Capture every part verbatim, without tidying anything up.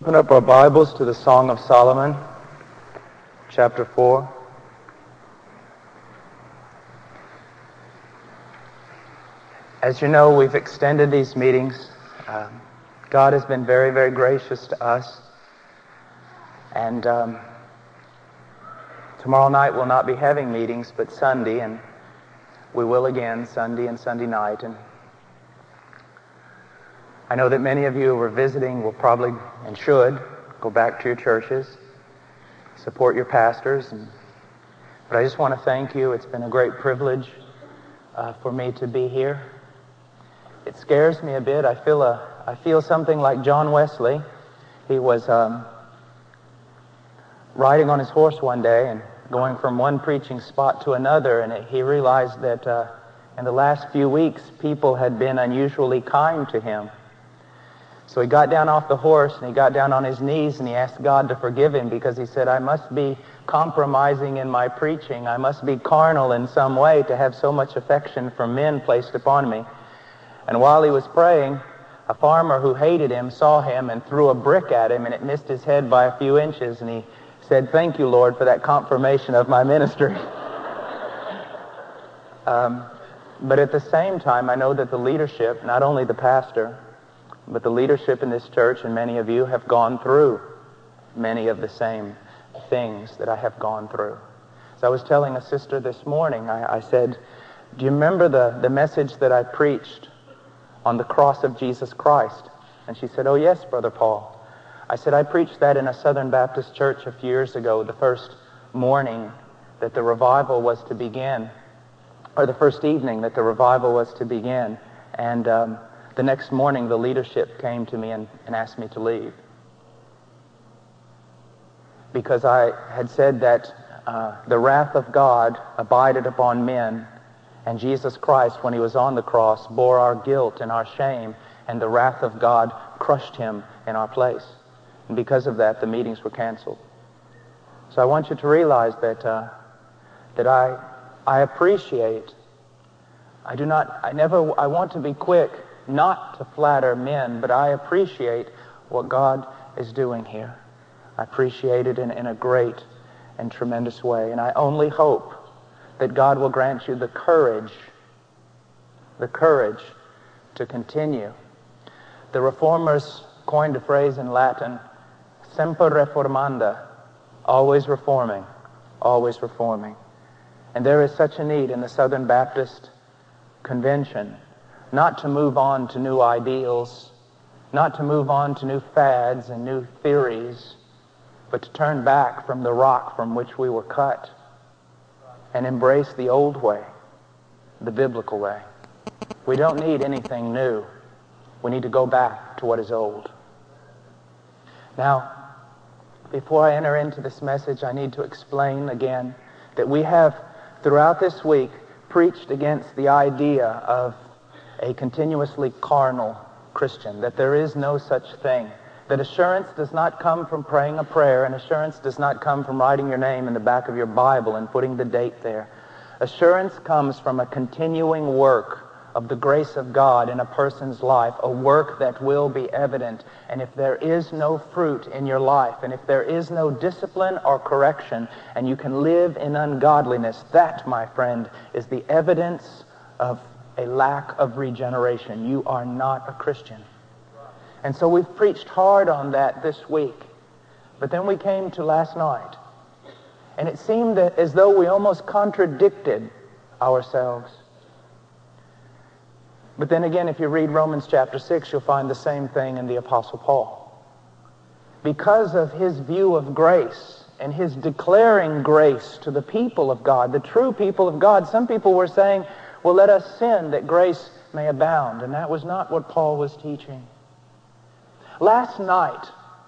Open up our Bibles to the Song of Solomon, chapter four. As you know, we've extended these meetings. Um, God has been very, very gracious to us. And um, tomorrow night we'll not be having meetings, but Sunday, and we will again Sunday and Sunday night. And I know that many of you who are visiting will probably and should go back to your churches, support your pastors. And, but I just want to thank you. It's been a great privilege uh, for me to be here. It scares me a bit. I feel a, I feel something like John Wesley. He was um, riding on his horse one day and going from one preaching spot to another, and it, he realized that uh, in the last few weeks people had been unusually kind to him. So he got down off the horse and he got down on his knees and he asked God to forgive him, because he said, I must be compromising in my preaching. I must be carnal in some way to have so much affection from men placed upon me. And while he was praying, a farmer who hated him saw him and threw a brick at him, and it missed his head by a few inches. And he said, thank you, Lord, for that confirmation of my ministry. um, but at the same time, I know that the leadership, not only the pastor, but the leadership in this church, and many of you have gone through many of the same things that I have gone through. So I was telling a sister this morning, I, I said, do you remember the, the message that I preached on the cross of Jesus Christ? And she said, oh yes, Brother Paul. I said, I preached that in a Southern Baptist church a few years ago, the first morning that the revival was to begin, or the first evening that the revival was to begin. And um, the next morning, the leadership came to me and, and asked me to leave, because I had said that uh, the wrath of God abided upon men, and Jesus Christ, when he was on the cross, bore our guilt and our shame, and the wrath of God crushed him in our place. And because of that, the meetings were canceled. So I want you to realize that uh, that I I appreciate. I do not. I never. I want to be quick not to flatter men, but I appreciate what God is doing here. I appreciate it in, in a great and tremendous way. And I only hope that God will grant you the courage, the courage to continue. The Reformers coined a phrase in Latin, semper reformanda, always reforming, always reforming. And there is such a need in the Southern Baptist Convention, not to move on to new ideals, not to move on to new fads and new theories, but to turn back from the rock from which we were cut and embrace the old way, the biblical way. We don't need anything new. We need to go back to what is old. Now, before I enter into this message, I need to explain again that we have, throughout this week, preached against the idea of a continuously carnal Christian, that there is no such thing, that assurance does not come from praying a prayer, and assurance does not come from writing your name in the back of your Bible and putting the date there. Assurance comes from a continuing work of the grace of God in a person's life, a work that will be evident. And if there is no fruit in your life, and if there is no discipline or correction, and you can live in ungodliness, that, my friend, is the evidence of a lack of regeneration. You are not a Christian. And so we've preached hard on that this week. But then we came to last night, and it seemed that as though we almost contradicted ourselves. But then again, if you read Romans chapter six, you'll find the same thing in the Apostle Paul. Because of his view of grace and his declaring grace to the people of God, the true people of God, some people were saying, well, let us sin that grace may abound. And that was not what Paul was teaching. Last night,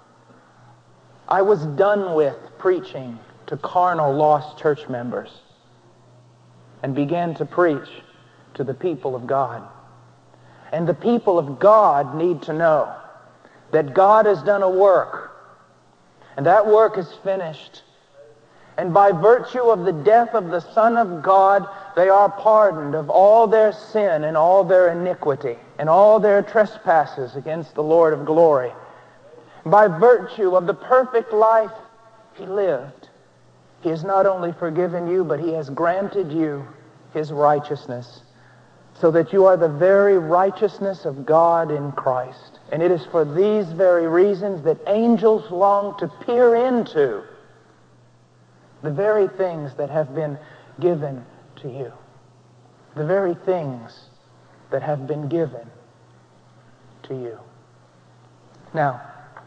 I was done with preaching to carnal, lost church members and began to preach to the people of God. And the people of God need to know that God has done a work, and that work is finished. And by virtue of the death of the Son of God, they are pardoned of all their sin and all their iniquity and all their trespasses against the Lord of glory. by virtue of the perfect life he lived, he has not only forgiven you, but he has granted you his righteousness, so that you are the very righteousness of God in Christ. And it is for these very reasons that angels long to peer into the very things that have been given to you. The very things that have been given to you. Now,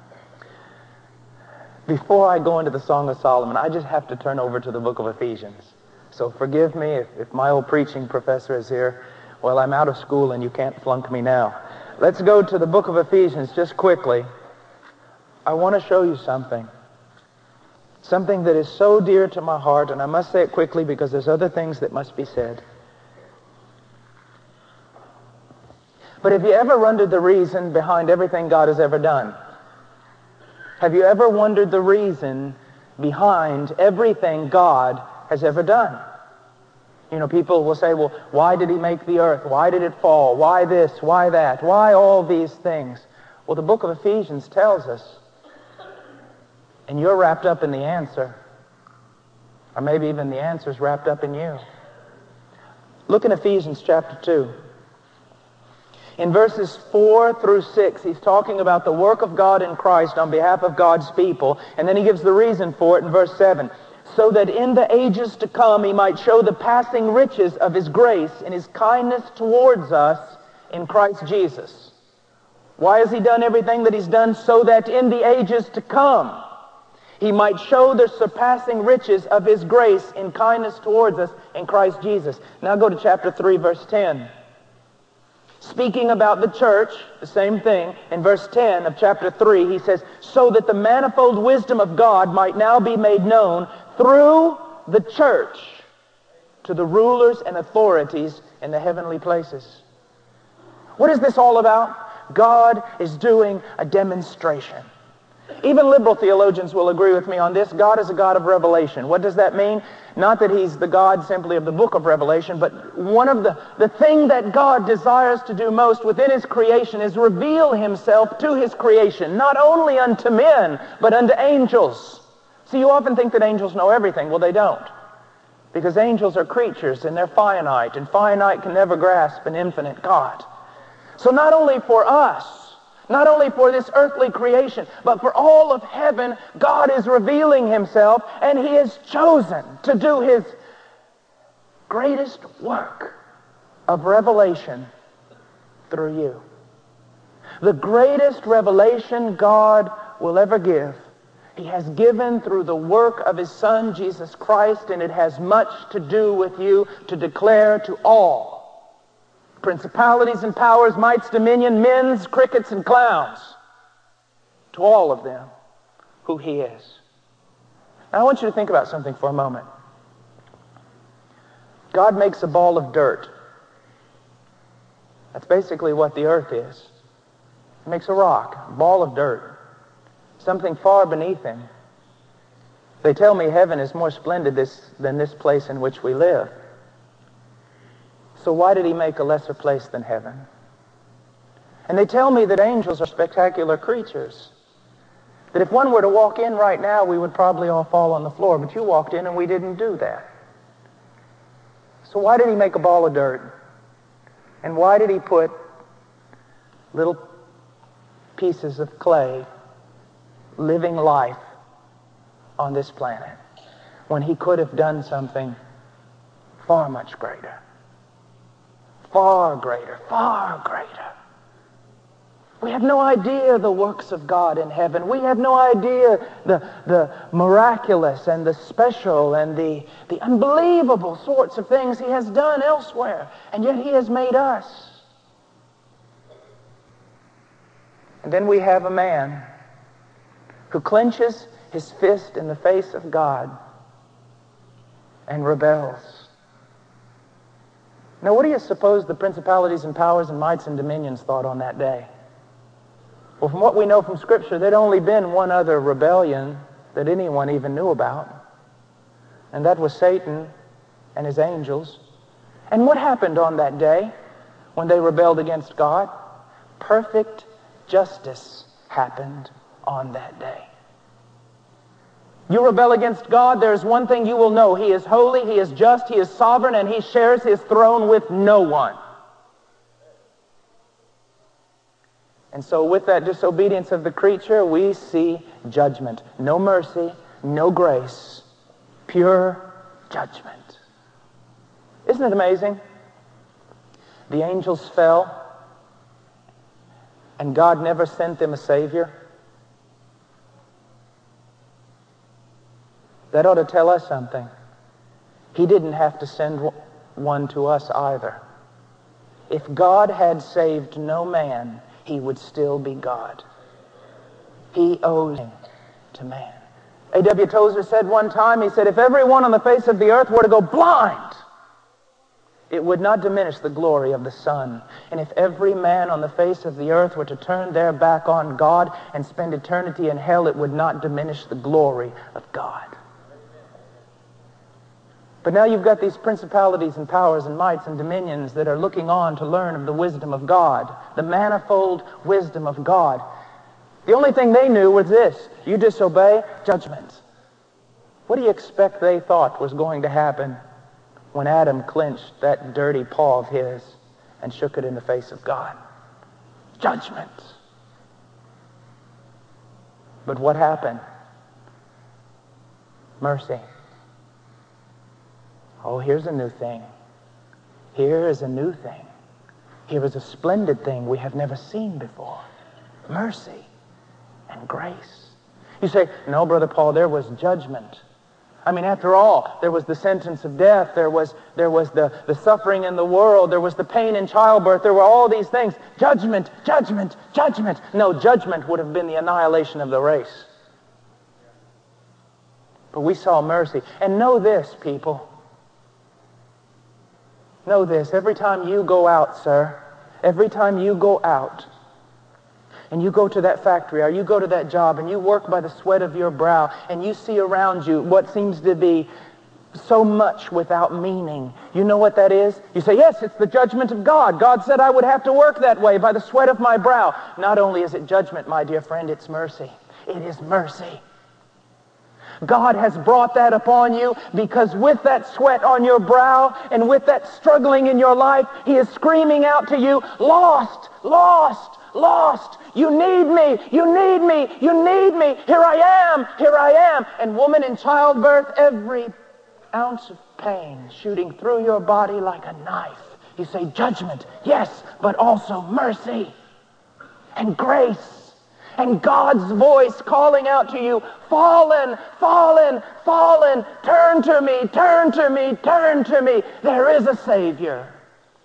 before I go into the Song of Solomon, I just have to turn over to the book of Ephesians. So forgive me if, if my old preaching professor is here. Well, I'm out of school and you can't flunk me now. Let's go to the book of Ephesians just quickly. I want to show you something. Something that is so dear to my heart, and I must say it quickly because there's other things that must be said. But have you ever wondered the reason behind everything God has ever done? Have you ever wondered the reason behind everything God has ever done? You know, people will say, well, why did he make the earth? Why did it fall? Why this? Why that? Why all these things? Well, the book of Ephesians tells us, and you're wrapped up in the answer, or maybe even the answer's wrapped up in you. Look in Ephesians chapter two. In verses four through six, he's talking about the work of God in Christ on behalf of God's people, and then he gives the reason for it in verse seven. So that in the ages to come he might show the passing riches of his grace in his kindness towards us in Christ Jesus. Why has he done everything that he's done? So that in the ages to come he might show the surpassing riches of his grace in kindness towards us in Christ Jesus. Now go to chapter three, verse ten. Speaking about the church, the same thing, in verse ten of chapter three, he says, so that the manifold wisdom of God might now be made known through the church to the rulers and authorities in the heavenly places. What is this all about? God is doing a demonstration. Even liberal theologians will agree with me on this. God is a God of revelation. What does that mean? Not that he's the God simply of the book of Revelation, but one of the, the thing that God desires to do most within his creation is reveal himself to his creation, not only unto men, but unto angels. See, you often think that angels know everything. Well, they don't. Because angels are creatures and they're finite, and finite can never grasp an infinite God. So not only for us, not only for this earthly creation, but for all of heaven, God is revealing himself, and he has chosen to do his greatest work of revelation through you. The greatest revelation God will ever give, he has given through the work of his Son, Jesus Christ, and it has much to do with you to declare to all principalities and powers, mights, dominion, men's, crickets, and clowns, to all of them who he is. Now I want you to think about something for a moment. God makes a ball of dirt. That's basically what the earth is. He makes a rock, a ball of dirt, something far beneath him. They tell me heaven is more splendid this, than this place in which we live. So why did he make a lesser place than heaven? And they tell me that angels are spectacular creatures. That if one were to walk in right now, we would probably all fall on the floor. But you walked in and we didn't do that. So why did he make a ball of dirt? And why did he put little pieces of clay, living life on this planet, when he could have done something far much greater? Far greater, far greater. We have no idea the works of God in heaven. We have no idea the, the miraculous and the special and the, the unbelievable sorts of things he has done elsewhere. And yet he has made us. And then we have a man who clenches his fist in the face of God and rebels. Now, what do you suppose the principalities and powers and mights and dominions thought on that day? Well, from what we know from Scripture, there'd only been one other rebellion that anyone even knew about. And that was Satan and his angels. And what happened on that day when they rebelled against God? Perfect justice happened on that day. You rebel against God, there's one thing you will know. He is holy, He is just, He is sovereign, and He shares His throne with no one. And so with that disobedience of the creature, we see judgment. No mercy, no grace, pure judgment. Isn't it amazing? The angels fell, and God never sent them a Savior. That ought to tell us something. He didn't have to send one to us either. If God had saved no man, He would still be God. He owes to man. A W Tozer said one time, he said, if everyone on the face of the earth were to go blind, it would not diminish the glory of the sun. And if every man on the face of the earth were to turn their back on God and spend eternity in hell, it would not diminish the glory of God. But now you've got these principalities and powers and mights and dominions that are looking on to learn of the wisdom of God, the manifold wisdom of God. The only thing they knew was this: you disobey, judgment. What do you expect they thought was going to happen when Adam clenched that dirty paw of his and shook it in the face of God? Judgment. But what happened? Mercy. Oh, here's a new thing. Here is a new thing. Here is a splendid thing we have never seen before. Mercy and grace. You say, no, Brother Paul, there was judgment. I mean, after all, there was the sentence of death. There was, there was the, the suffering in the world. There was the pain in childbirth. There were all these things. Judgment, judgment, judgment. No, judgment would have been the annihilation of the race. But we saw mercy. And know this, people. Know this, every time you go out, sir, every time you go out and you go to that factory or you go to that job and you work by the sweat of your brow and you see around you what seems to be so much without meaning, you know what that is? You say, yes, it's the judgment of God. God said I would have to work that way by the sweat of my brow. Not only is it judgment, my dear friend, it's mercy. It is mercy. God has brought that upon you because with that sweat on your brow and with that struggling in your life, He is screaming out to you, lost, lost, lost. You need me, you need me, you need me. Here I am, here I am. And woman in childbirth, every ounce of pain shooting through your body like a knife. You say judgment, yes, but also mercy and grace. And God's voice calling out to you, fallen, fallen, fallen, turn to me, turn to me, turn to me. There is a Savior.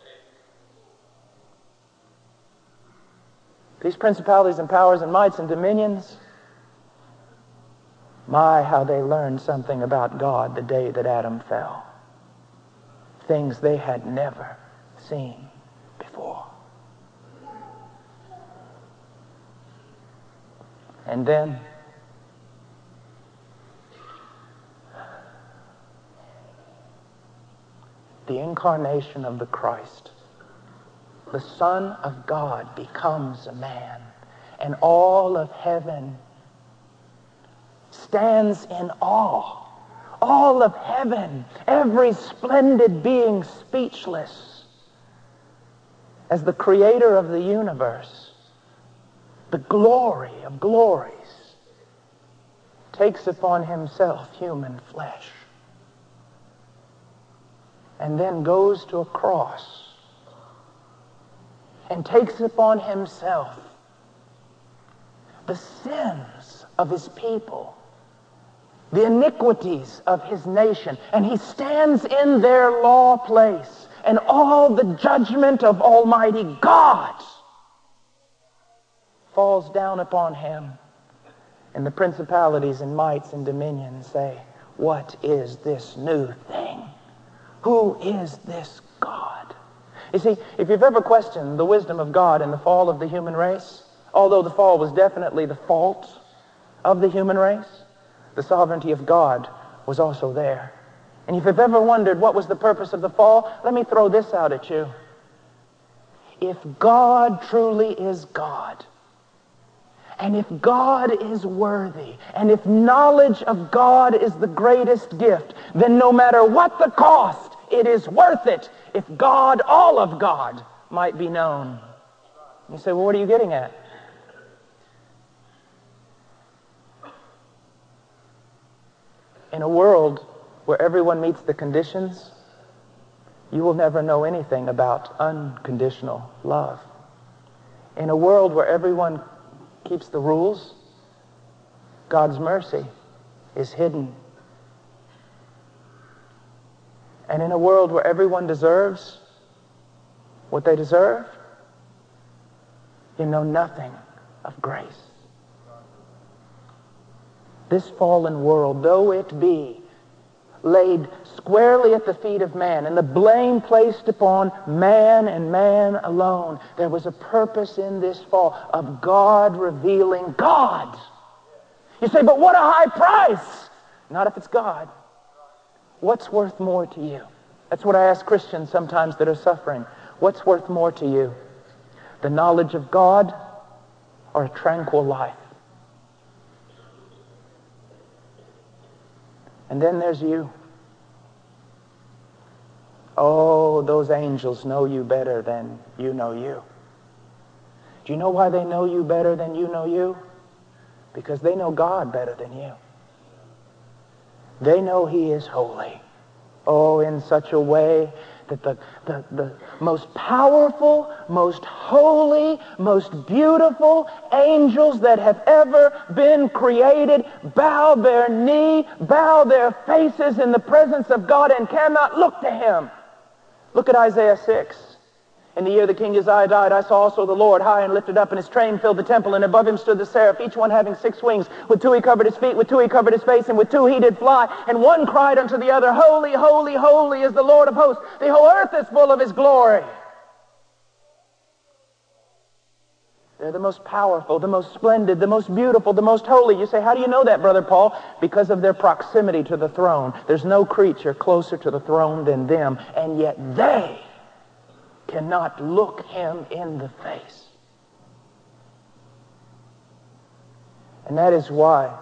These principalities and powers and mights and dominions, my, how they learned something about God the day that Adam fell. Things they had never seen before. And then, the incarnation of the Christ, the Son of God, becomes a man, and all of heaven stands in awe. All of heaven, every splendid being speechless, as the Creator of the universe, the glory of glories, takes upon Himself human flesh and then goes to a cross and takes upon Himself the sins of His people, the iniquities of His nation, and He stands in their law place, and all the judgment of Almighty God falls down upon Him. And the principalities and mights and dominions say, what is this new thing? Who is this God? You see, if you've ever questioned the wisdom of God in the fall of the human race, although the fall was definitely the fault of the human race, the sovereignty of God was also there. And if you've ever wondered what was the purpose of the fall, let me throw this out at you. If God truly is God, And if God is worthy, and if knowledge of God is the greatest gift, then no matter what the cost, it is worth it if God, all of God, might be known. You say, well, what are you getting at? In a world where everyone meets the conditions, you will never know anything about unconditional love. In a world where everyone keeps the rules, God's mercy is hidden. And in a world where everyone deserves what they deserve, you know nothing of grace. This fallen world, though it be laid squarely at the feet of man, and the blame placed upon man and man alone, there was a purpose in this fall of God revealing God. You say, but what a high price! Not if it's God. What's worth more to you? That's what I ask Christians sometimes that are suffering. What's worth more to you? The knowledge of God or a tranquil life? And then there's you. Oh, those angels know you better than you know you. Do you know why they know you better than you know you? Because they know God better than you. They know He is holy. Oh, in such a way that the, the, the most powerful, most holy, most beautiful angels that have ever been created bow their knee, bow their faces in the presence of God and cannot look to Him. Look at Isaiah six. In the year the king Uzziah died, I saw also the Lord high and lifted up, and His train filled the temple, and above Him stood the seraph, each one having six wings. With two He covered His feet, with two He covered His face, and with two He did fly. And one cried unto the other, Holy, holy, holy is the Lord of hosts. The whole earth is full of His glory. They're the most powerful, the most splendid, the most beautiful, the most holy. You say, how do you know that, Brother Paul? Because of their proximity to the throne. There's no creature closer to the throne than them, and yet they cannot look Him in the face. And that is why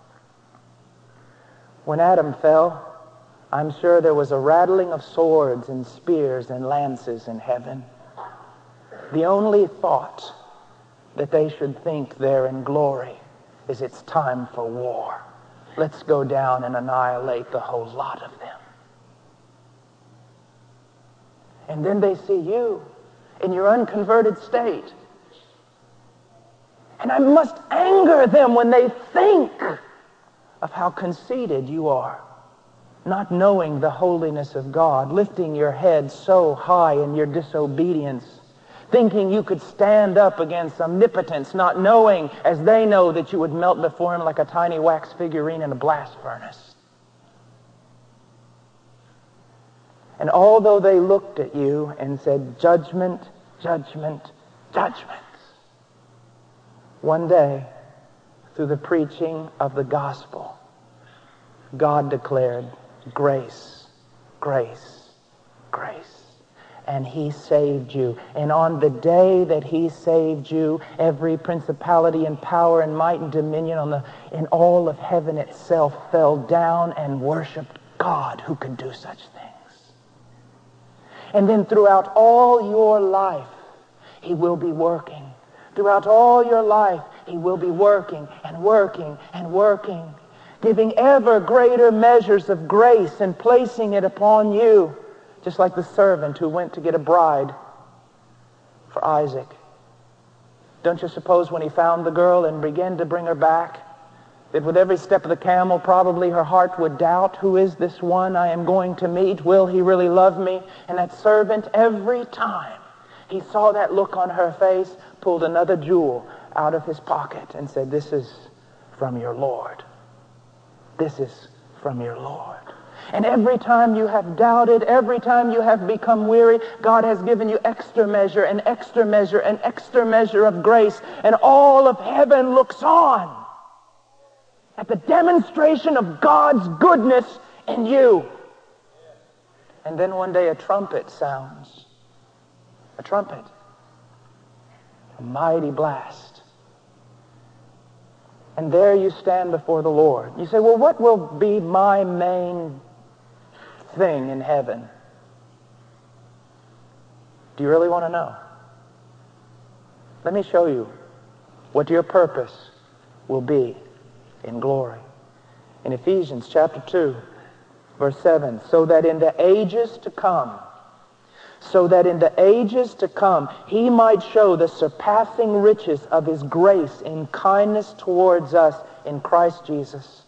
when Adam fell, I'm sure there was a rattling of swords and spears and lances in heaven. The only thought that they should think there in glory is it's time for war. Let's go down and annihilate the whole lot of them. And then they see you in your unconverted state. And I must anger them when they think of how conceited you are, not knowing the holiness of God, lifting your head so high in your disobedience, thinking you could stand up against omnipotence, not knowing, as they know, that you would melt before Him like a tiny wax figurine in a blast furnace. And although they looked at you and said, judgment, judgment, judgment, one day, through the preaching of the gospel, God declared grace, grace, grace. And He saved you. And on the day that He saved you, every principality and power and might and dominion on the, in all of heaven itself fell down and worshiped God who could do such things. And then throughout all your life, He will be working. Throughout all your life, He will be working and working and working, giving ever greater measures of grace and placing it upon you, just like the servant who went to get a bride for Isaac. Don't you suppose when he found the girl and began to bring her back, that with every step of the camel, probably her heart would doubt, who is this one I am going to meet? Will he really love me? And that servant, every time he saw that look on her face, pulled another jewel out of his pocket and said, this is from your Lord. This is from your Lord. And every time you have doubted, every time you have become weary, God has given you extra measure and extra measure and extra measure of grace. And all of heaven looks on at the demonstration of God's goodness in you. And then one day a trumpet sounds. A trumpet. A mighty blast. And there you stand before the Lord. You say, well, what will be my main thing in heaven? Do you really want to know? Let me show you what your purpose will be in glory. In Ephesians chapter two, verse seven, so that in the ages to come, so that in the ages to come he might show the surpassing riches of his grace in kindness towards us in Christ Jesus.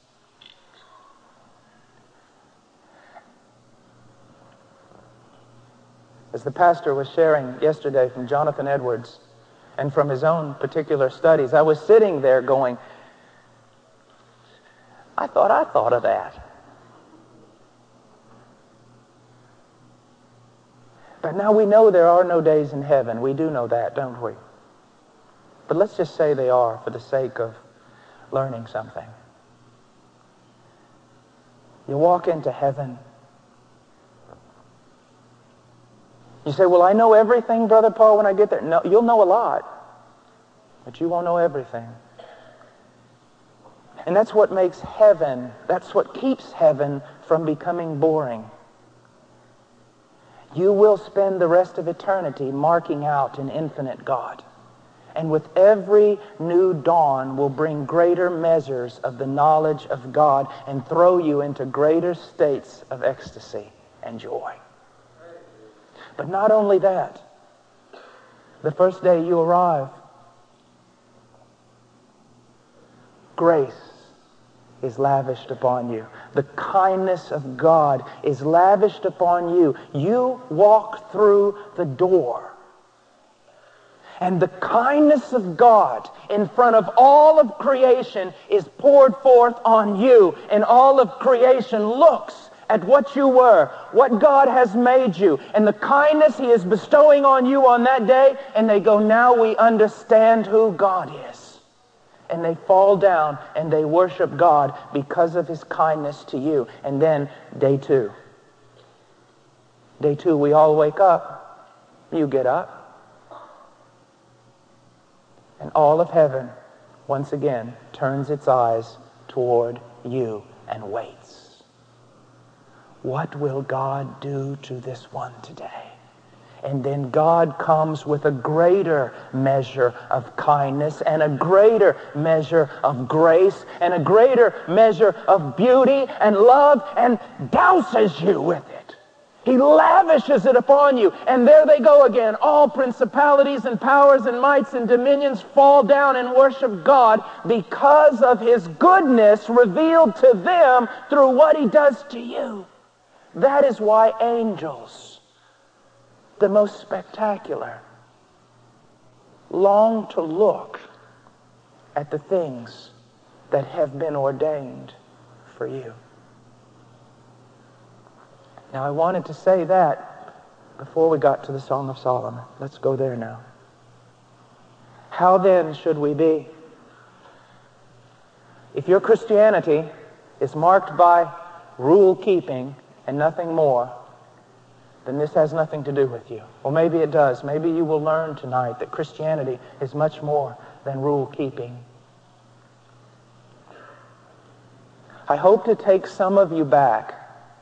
As the pastor was sharing yesterday from Jonathan Edwards and from his own particular studies, I was sitting there going, I thought I thought of that. But now we know there are no days in heaven. We do know that, don't we? But let's just say they are for the sake of learning something. You walk into heaven. You say, well, I know everything, Brother Paul, when I get there. No, you'll know a lot, but you won't know everything. And that's what makes heaven, that's what keeps heaven from becoming boring. You will spend the rest of eternity marking out an infinite God. And with every new dawn will bring greater measures of the knowledge of God and throw you into greater states of ecstasy and joy. But not only that, the first day you arrive, grace is lavished upon you. The kindness of God is lavished upon you. You walk through the door. And the kindness of God in front of all of creation is poured forth on you. And all of creation looks at what you were, what God has made you, and the kindness he is bestowing on you on that day, and they go, now we understand who God is. And they fall down and they worship God because of his kindness to you. And then day two. Day two, we all wake up. You get up. And all of heaven, once again, turns its eyes toward you and waits. What will God do to this one today? And then God comes with a greater measure of kindness and a greater measure of grace and a greater measure of beauty and love and douses you with it. He lavishes it upon you. And there they go again. All principalities and powers and mights and dominions fall down and worship God because of his goodness revealed to them through what he does to you. That is why angels, the most spectacular, long to look at the things that have been ordained for you. Now, I wanted to say that before we got to the Song of Solomon. Let's go there now. How then should we be? If your Christianity is marked by rule-keeping and nothing more, then this has nothing to do with you. Well, maybe it does. Maybe you will learn tonight that Christianity is much more than rule-keeping. I hope to take some of you back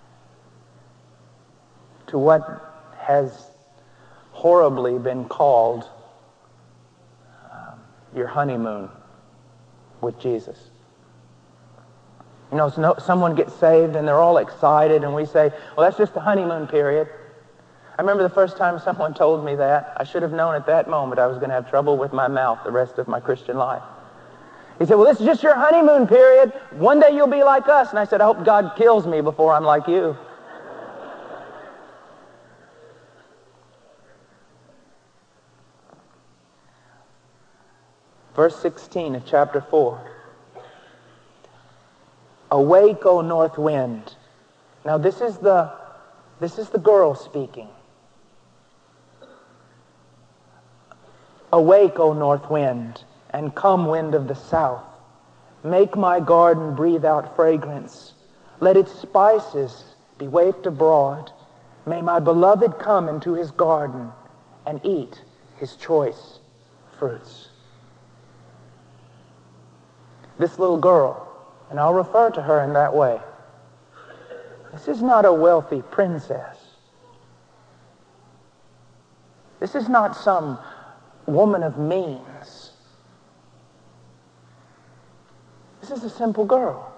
to what has horribly been called um, your honeymoon with Jesus. You know, so no, someone gets saved and they're all excited and we say, well, that's just the honeymoon period. I remember the first time someone told me that. I should have known at that moment I was going to have trouble with my mouth the rest of my Christian life. He said, well, this is just your honeymoon period. One day you'll be like us. And I said, I hope God kills me before I'm like you. Verse sixteen of chapter four. Awake, O north wind. Now this is the this is the girl speaking. Awake, O north wind, and come, wind of the south. Make my garden breathe out fragrance. Let its spices be wafted abroad. May my beloved come into his garden and eat his choice fruits. this little girl, and I'll refer to her in that way, this is not a wealthy princess. This is not some woman of means. This is a simple girl.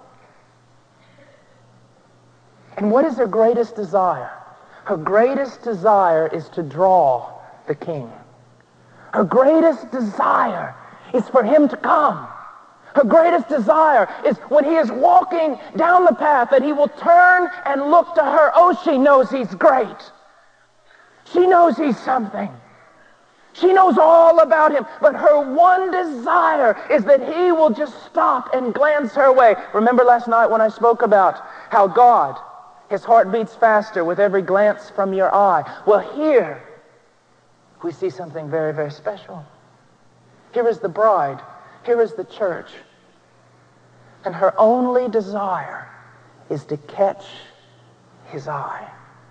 And what is her greatest desire? Her greatest desire is to draw the king. Her greatest desire is for him to come. Her greatest desire is when he is walking down the path that he will turn and look to her. Oh, she knows he's great. She knows he's something. She knows all about him. But her one desire is that he will just stop and glance her way. Remember last night when I spoke about how God, his heart beats faster with every glance from your eye. Well, here we see something very, very special. Here is the bride. Here is the church. And her only desire is to catch his eye.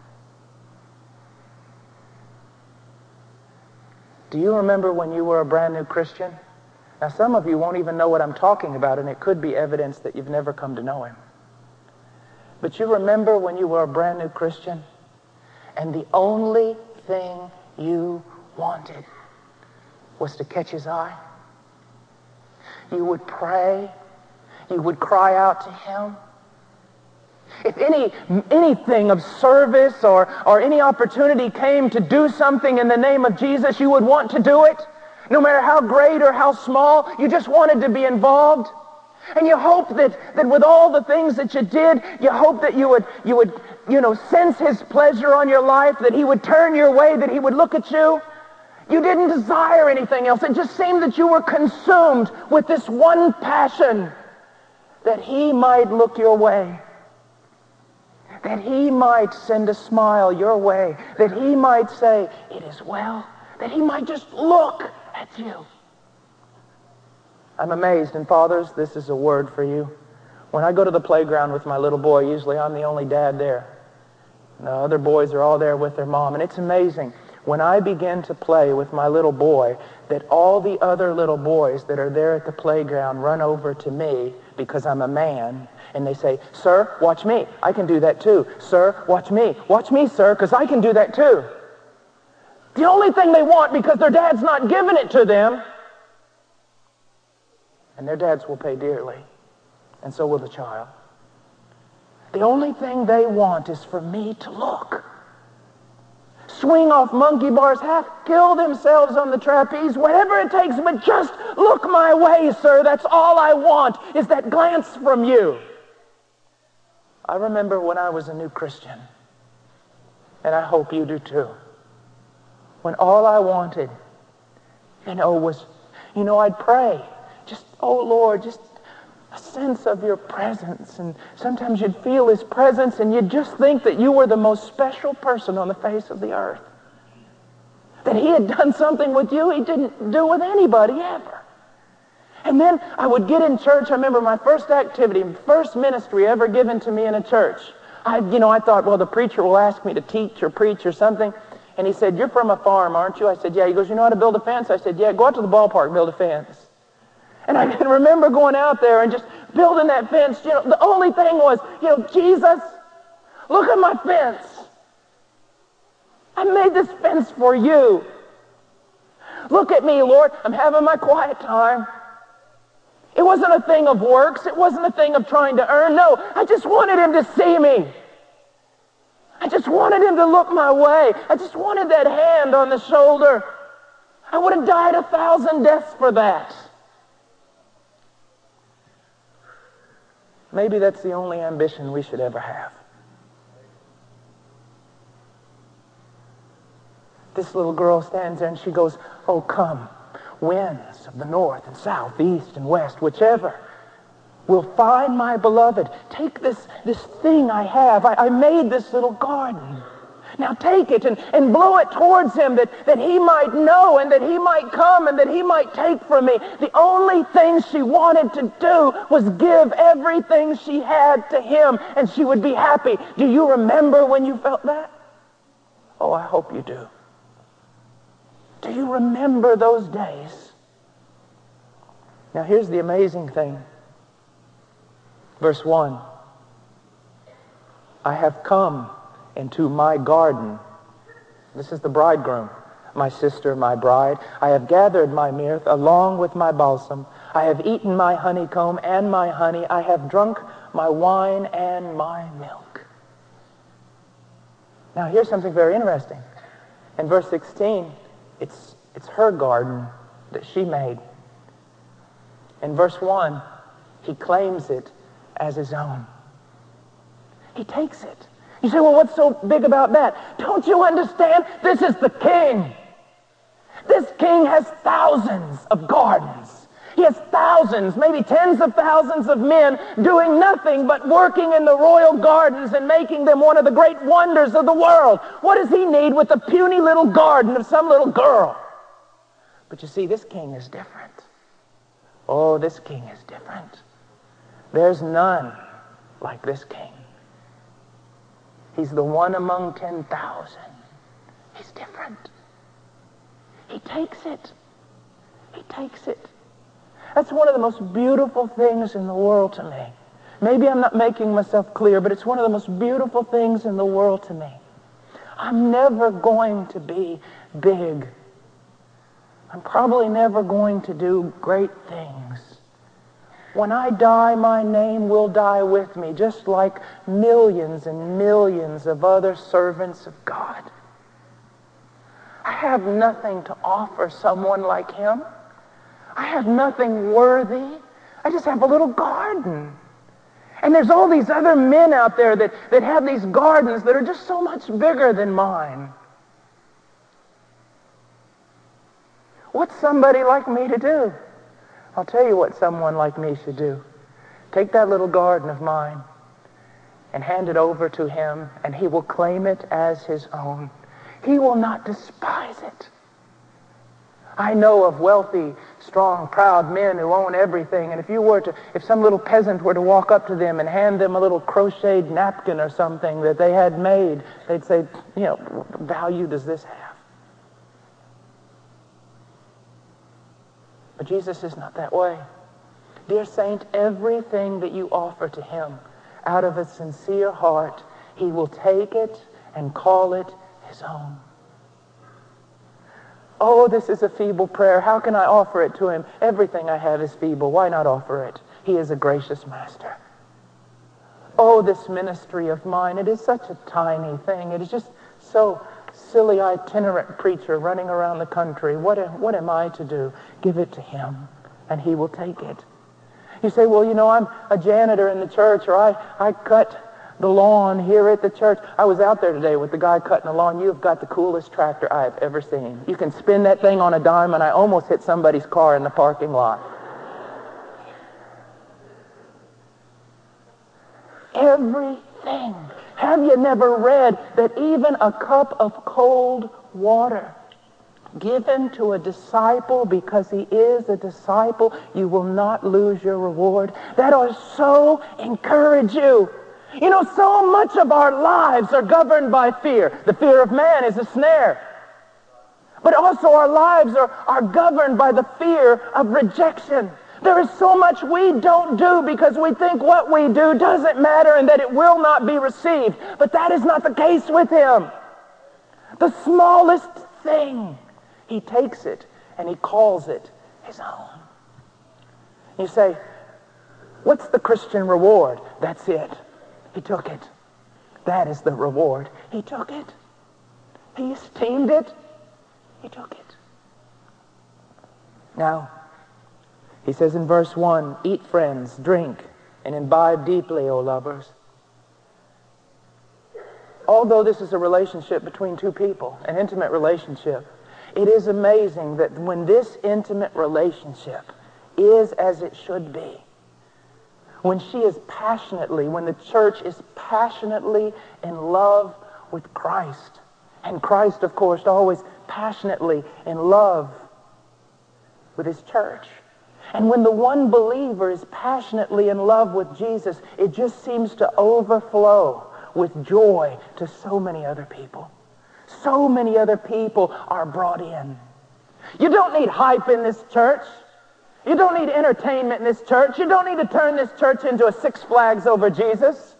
Do you remember when you were a brand new Christian? Now, some of you won't even know what I'm talking about, and it could be evidence that you've never come to know him. But you remember when you were a brand new Christian, and the only thing you wanted was to catch his eye? You would pray. You would cry out to him. If any anything of service or, or any opportunity came to do something in the name of Jesus, you would want to do it. No matter how great or how small, you just wanted to be involved. And you hope that, that with all the things that you did, you hope that you would, you would, you know, sense his pleasure on your life, that he would turn your way, that he would look at you. You didn't desire anything else. It just seemed that you were consumed with this one passion, that he might look your way, that he might send a smile your way, that he might say, it is well, that he might just look at you. I'm amazed, and fathers, this is a word for you. When I go to the playground with my little boy, usually I'm the only dad there. The other boys are all there with their mom, and it's amazing. When I begin to play with my little boy, that all the other little boys that are there at the playground run over to me because I'm a man, and they say, sir, watch me. I can do that too. Sir, watch me. Watch me, sir, because I can do that too. The only thing they want, because their dad's not giving it to them, and their dads will pay dearly, and so will the child. The only thing they want is for me to look. Swing off monkey bars, half kill themselves on the trapeze, whatever it takes, but just look my way, sir. That's all I want, is that glance from you. I remember when I was a new Christian, and I hope you do too, when all I wanted, you know, was, you know, I'd pray, just, oh Lord, just a sense of your presence. And sometimes you'd feel his presence and you'd just think that you were the most special person on the face of the earth. That he had done something with you he didn't do with anybody ever. And then I would get in church. I remember my first activity, first ministry ever given to me in a church. I, you know, I thought, well, the preacher will ask me to teach or preach or something. And he said, you're from a farm, aren't you? I said, yeah. He goes, you know how to build a fence? I said, yeah, go out to the ballpark and build a fence. And I can remember going out there and just building that fence. You know, the only thing was, you know, Jesus, look at my fence. I made this fence for you. Look at me, Lord. I'm having my quiet time. It wasn't a thing of works. It wasn't a thing of trying to earn. No, I just wanted him to see me. I just wanted him to look my way. I just wanted that hand on the shoulder. I would have died a thousand deaths for that. Maybe that's the only ambition we should ever have. This little girl stands there and she goes, oh, come, winds of the north and south, east and west, whichever will find my beloved. Take this, this thing I have. I, I made this little garden. Now take it and, and blow it towards him, that, that he might know and that he might come and that he might take from me. The only thing she wanted to do was give everything she had to him, and she would be happy. Do you remember when you felt that? Oh, I hope you do. Do you remember those days? Now here's the amazing thing. Verse one, I have come into my garden. This is the bridegroom. My sister, my bride, I have gathered my myrrh along with my balsam. I have eaten my honeycomb and my honey. I have drunk my wine and my milk. Now here's something very interesting. In verse sixteen, it's, it's her garden that she made. In verse one, he claims it as his own. He takes it. You say, well, what's so big about that? Don't you understand? This is the king. This king has thousands of gardens. He has thousands, maybe tens of thousands of men doing nothing but working in the royal gardens and making them one of the great wonders of the world. What does he need with the puny little garden of some little girl? But you see, this king is different. Oh, this king is different. There's none like this king. He's the one among ten thousand. He's different. He takes it. He takes it. That's one of the most beautiful things in the world to me. Maybe I'm not making myself clear, but it's one of the most beautiful things in the world to me. I'm never going to be big. I'm probably never going to do great things. When I die, my name will die with me, just like millions and millions of other servants of God. I have nothing to offer someone like him. I have nothing worthy. I just have a little garden. And there's all these other men out there that, that have these gardens that are just so much bigger than mine. What's somebody like me to do? I'll tell you what someone like me should do. Take that little garden of mine and hand it over to him, and he will claim it as his own. He will not despise it. I know of wealthy, strong, proud men who own everything, and if you were to, if some little peasant were to walk up to them and hand them a little crocheted napkin or something that they had made, they'd say, you know, what value does this have? But Jesus is not that way. Dear saint, everything that you offer to him out of a sincere heart, he will take it and call it his own. Oh, this is a feeble prayer. How can I offer it to him? Everything I have is feeble. Why not offer it? He is a gracious master. Oh, this ministry of mine, it is such a tiny thing. It is just so silly itinerant preacher running around the country. What am, what am I to do? Give it to him, and he will take it. You say, well, you know, I'm a janitor in the church, or I, I cut the lawn here at the church. I was out there today with the guy cutting the lawn. You've got the coolest tractor I have ever seen. You can spin that thing on a dime, and I almost hit somebody's car in the parking lot. Everything. Have you never read that even a cup of cold water given to a disciple because he is a disciple, you will not lose your reward? That ought to so encourage you. You know, so much of our lives are governed by fear. The fear of man is a snare. But also our lives are, are governed by the fear of rejection. There is so much we don't do because we think what we do doesn't matter and that it will not be received. But that is not the case with him. The smallest thing, he takes it and he calls it his own. You say, what's the Christian reward? That's it. He took it. That is the reward. He took it. He esteemed it. He took it. Now, he says in verse one, eat, friends, drink, and imbibe deeply, O lovers. Although this is a relationship between two people, an intimate relationship, it is amazing that when this intimate relationship is as it should be, when she is passionately, when the church is passionately in love with Christ, and Christ, of course, always passionately in love with his church. And when the one believer is passionately in love with Jesus, it just seems to overflow with joy to so many other people. So many other people are brought in. You don't need hype in this church. You don't need entertainment in this church. You don't need to turn this church into a Six Flags over Jesus.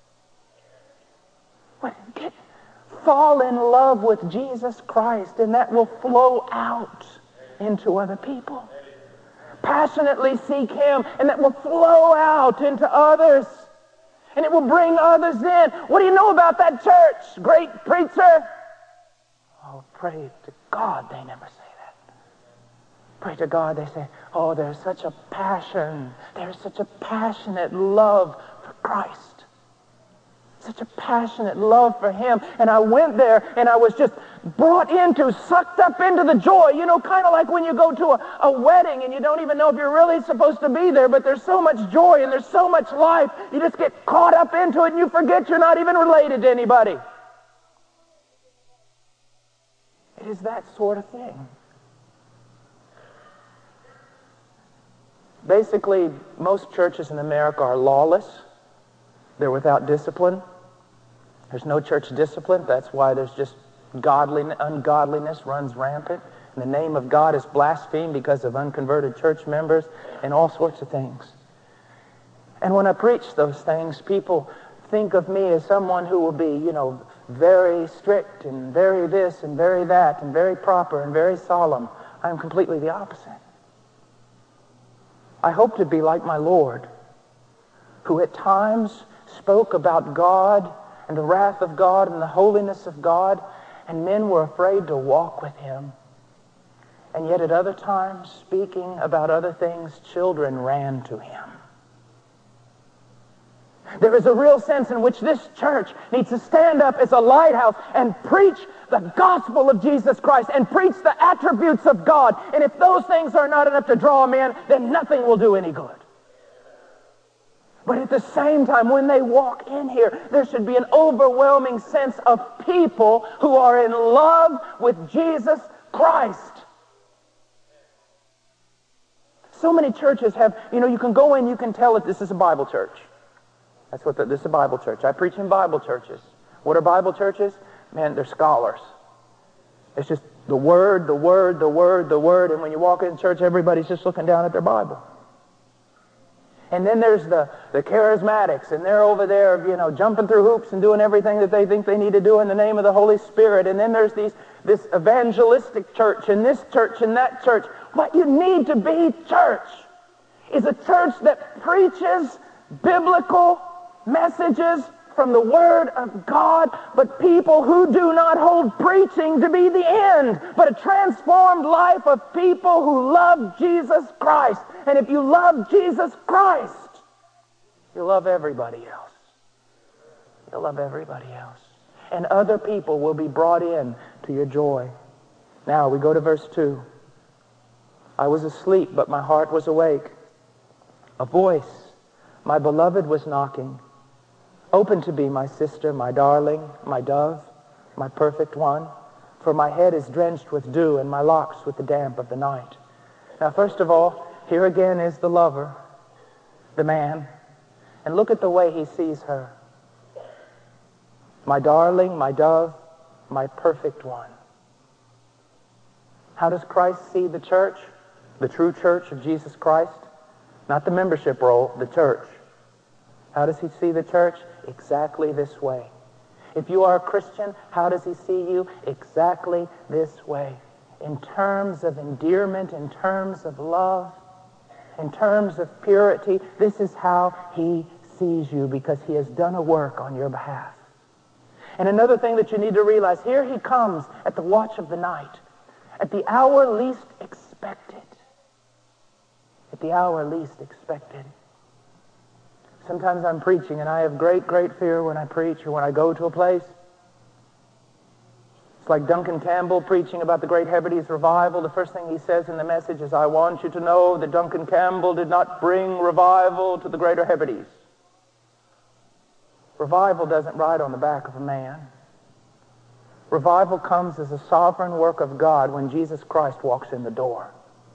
But get, fall in love with Jesus Christ, and that will flow out into other people. Passionately seek Him, and that will flow out into others. And it will bring others in. What do you know about that church? Great preacher? Oh, pray to God they never say that. Pray to God they say, oh, there's such a passion. There's such a passionate love for Christ. Such a passionate love for Him. And I went there and I was just brought into, sucked up into the joy. You know, kind of like when you go to a, a wedding and you don't even know if you're really supposed to be there, but there's so much joy and there's so much life. You just get caught up into it and you forget you're not even related to anybody. It is that sort of thing. Basically, most churches in America are lawless. They're without discipline. There's no church discipline. That's why there's just godliness, ungodliness runs rampant. And the name of God is blasphemed because of unconverted church members and all sorts of things. And when I preach those things, people think of me as someone who will be, you know, very strict and very this and very that and very proper and very solemn. I'm completely the opposite. I hope to be like my Lord, who at times spoke about God and the wrath of God and the holiness of God, and men were afraid to walk with Him. And yet at other times, speaking about other things, children ran to Him. There is a real sense in which this church needs to stand up as a lighthouse and preach the gospel of Jesus Christ and preach the attributes of God. And if those things are not enough to draw them in, then nothing will do any good. But at the same time, when they walk in here, there should be an overwhelming sense of people who are in love with Jesus Christ. So many churches have, you know, you can go in, you can tell that this is a Bible church. That's what the, this is a Bible church. I preach in Bible churches. What are Bible churches? Man, they're scholars. It's just the Word, the Word, the Word, the Word. And when you walk in church, everybody's just looking down at their Bible. And then there's the, the charismatics, and they're over there, you know, jumping through hoops and doing everything that they think they need to do in the name of the Holy Spirit. And then there's these this evangelistic church, and this church, and that church. What you need to be, church, is a church that preaches biblical messages from the Word of God, but people who do not hold preaching to be the end, but a transformed life of people who love Jesus Christ. And if you love Jesus Christ, you love everybody else. You'll love everybody else. And other people will be brought in to your joy. Now we go to verse two. I was asleep, but my heart was awake. A voice, my beloved, was knocking. Open to be, my sister, my darling, my dove, my perfect one, for my head is drenched with dew and my locks with the damp of the night. Now, first of all, here again is the lover, the man, and look at the way he sees her. My darling, my dove, my perfect one. How does Christ see the church? The true church of Jesus Christ? Not the membership roll, the church. How does He see the church? Exactly this way. If you are a Christian, how does He see you? Exactly this way. In terms of endearment, in terms of love, in terms of purity, this is how He sees you, because He has done a work on your behalf. And another thing that you need to realize, here He comes at the watch of the night, at the hour least expected. At the hour least expected. Sometimes I'm preaching and I have great, great fear when I preach or when I go to a place. It's like Duncan Campbell preaching about the Great Hebrides revival. The first thing he says in the message is, I want you to know that Duncan Campbell did not bring revival to the Greater Hebrides. Revival doesn't ride on the back of a man. Revival comes as a sovereign work of God when Jesus Christ walks in the door.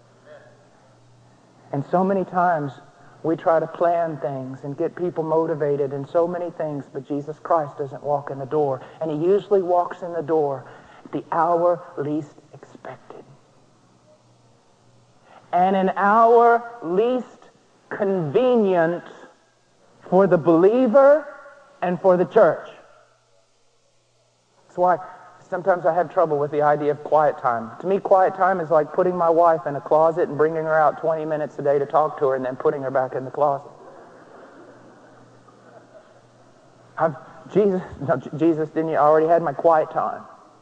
And so many times we try to plan things and get people motivated and so many things, but Jesus Christ doesn't walk in the door. And He usually walks in the door at the hour least expected. and an hour least convenient for the believer and for the church. That's why sometimes I have trouble with the idea of quiet time. To me, quiet time is like putting my wife in a closet and bringing her out twenty minutes a day to talk to her and then putting her back in the closet. I've, Jesus, no, Jesus, didn't you? I already had my quiet time.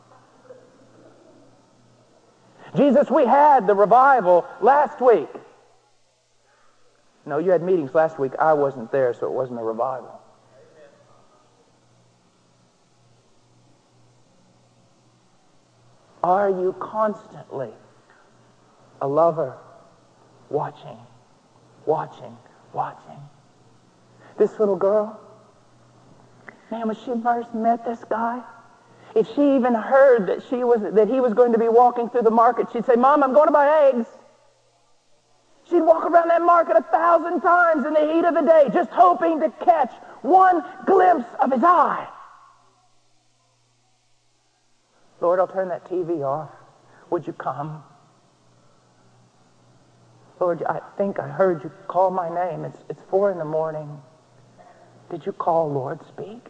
Jesus, we had the revival last week. No, you had meetings last week. I wasn't there, so it wasn't a revival. Are you constantly a lover, watching, watching, watching? This little girl, man, when she first met this guy, if she even heard that she was that he was going to be walking through the market, she'd say, Mom, I'm going to buy eggs. She'd walk around that market a thousand times in the heat of the day, just hoping to catch one glimpse of his eye. Lord, I'll turn that T V off. Would you come? Lord, I think I heard you call my name. It's, it's four in the morning. Did you call, Lord? Speak.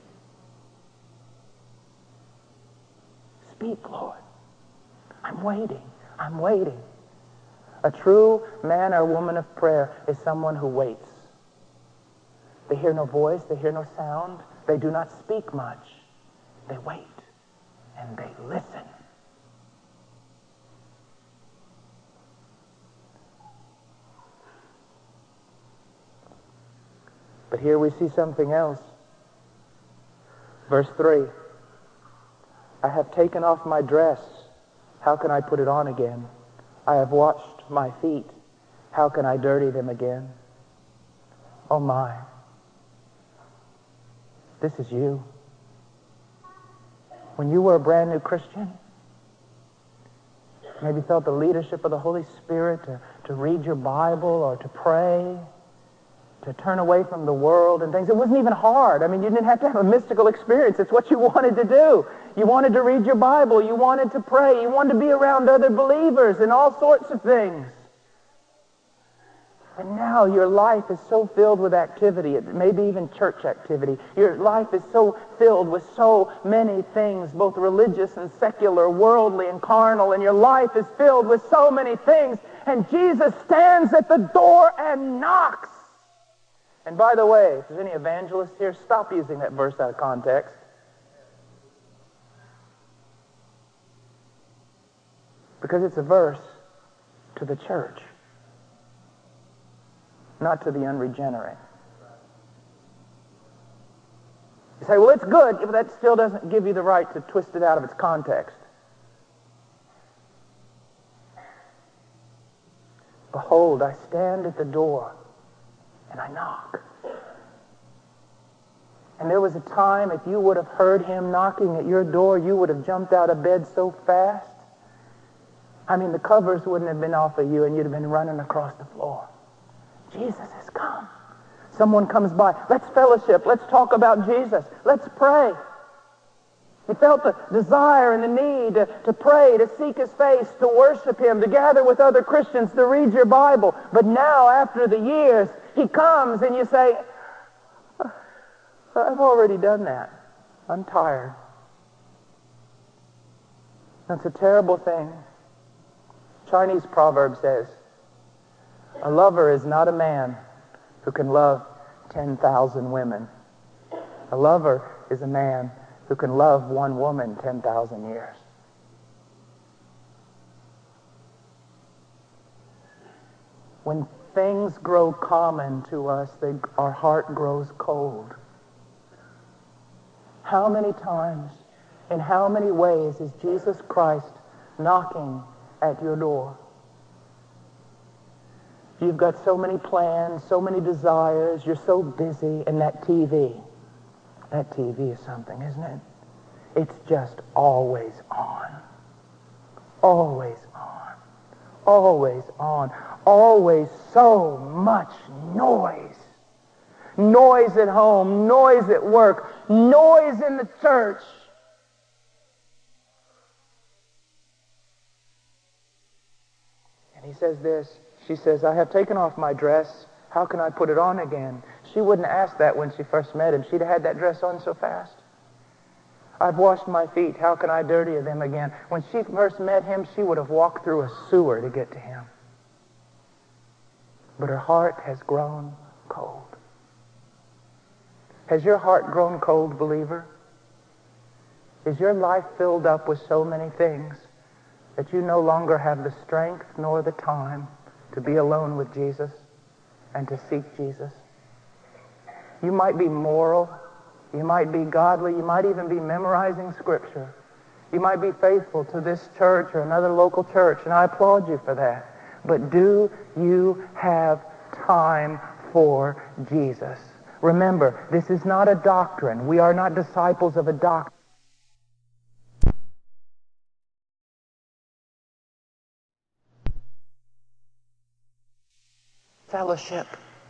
Speak, Lord. I'm waiting. I'm waiting. A true man or woman of prayer is someone who waits. They hear no voice. They hear no sound. They do not speak much. They wait. And they listen. But here we see something else. Verse three. I have taken off my dress. How can I put it on again? I have washed my feet. How can I dirty them again? Oh my. This is you. When you were a brand new Christian, maybe felt the leadership of the Holy Spirit to, to read your Bible or to pray, to turn away from the world and things. It wasn't even hard. I mean, you didn't have to have a mystical experience. It's what you wanted to do. You wanted to read your Bible. You wanted to pray. You wanted to be around other believers and all sorts of things. And now your life is so filled with activity, maybe even church activity. Your life is so filled with so many things, both religious and secular, worldly and carnal, and your life is filled with so many things. And Jesus stands at the door and knocks. And by the way, if there's any evangelists here, stop using that verse out of context. Because it's a verse to the church, not to the unregenerate. You say, well, it's good, but that still doesn't give you the right to twist it out of its context. Behold, I stand at the door and I knock. And there was a time, if you would have heard him knocking at your door, you would have jumped out of bed so fast. I mean, the covers wouldn't have been off of you and you'd have been running across the floor. Jesus has come. Someone comes by. Let's fellowship. Let's talk about Jesus. Let's pray. He felt the desire and the need to, to pray, to seek his face, to worship him, to gather with other Christians, to read your Bible. But now, after the years, he comes and you say, I've already done that. I'm tired. That's a terrible thing. Chinese proverb says, a lover is not a man who can love ten thousand women. A lover is a man who can love one woman ten thousand years. When things grow common to us, they, our heart grows cold. How many times, in how many ways is Jesus Christ knocking at your door? You've got so many plans, so many desires, you're so busy, and that T V, that T V is something, isn't it? It's just always on. Always on. Always on. Always so much noise. Noise at home, noise at work, noise in the church. And he says this, She says, I have taken off my dress. How can I put it on again? She wouldn't ask that when she first met him. She'd have had that dress on so fast. I've washed my feet. How can I dirty them again? When she first met him, she would have walked through a sewer to get to him. But her heart has grown cold. Has your heart grown cold, believer? Is your life filled up with so many things that you no longer have the strength nor the time to be alone with Jesus and to seek Jesus? You might be moral. You might be godly. You might even be memorizing Scripture. You might be faithful to this church or another local church, and I applaud you for that. But do you have time for Jesus? Remember, this is not a doctrine. We are not disciples of a doctrine. Fellowship.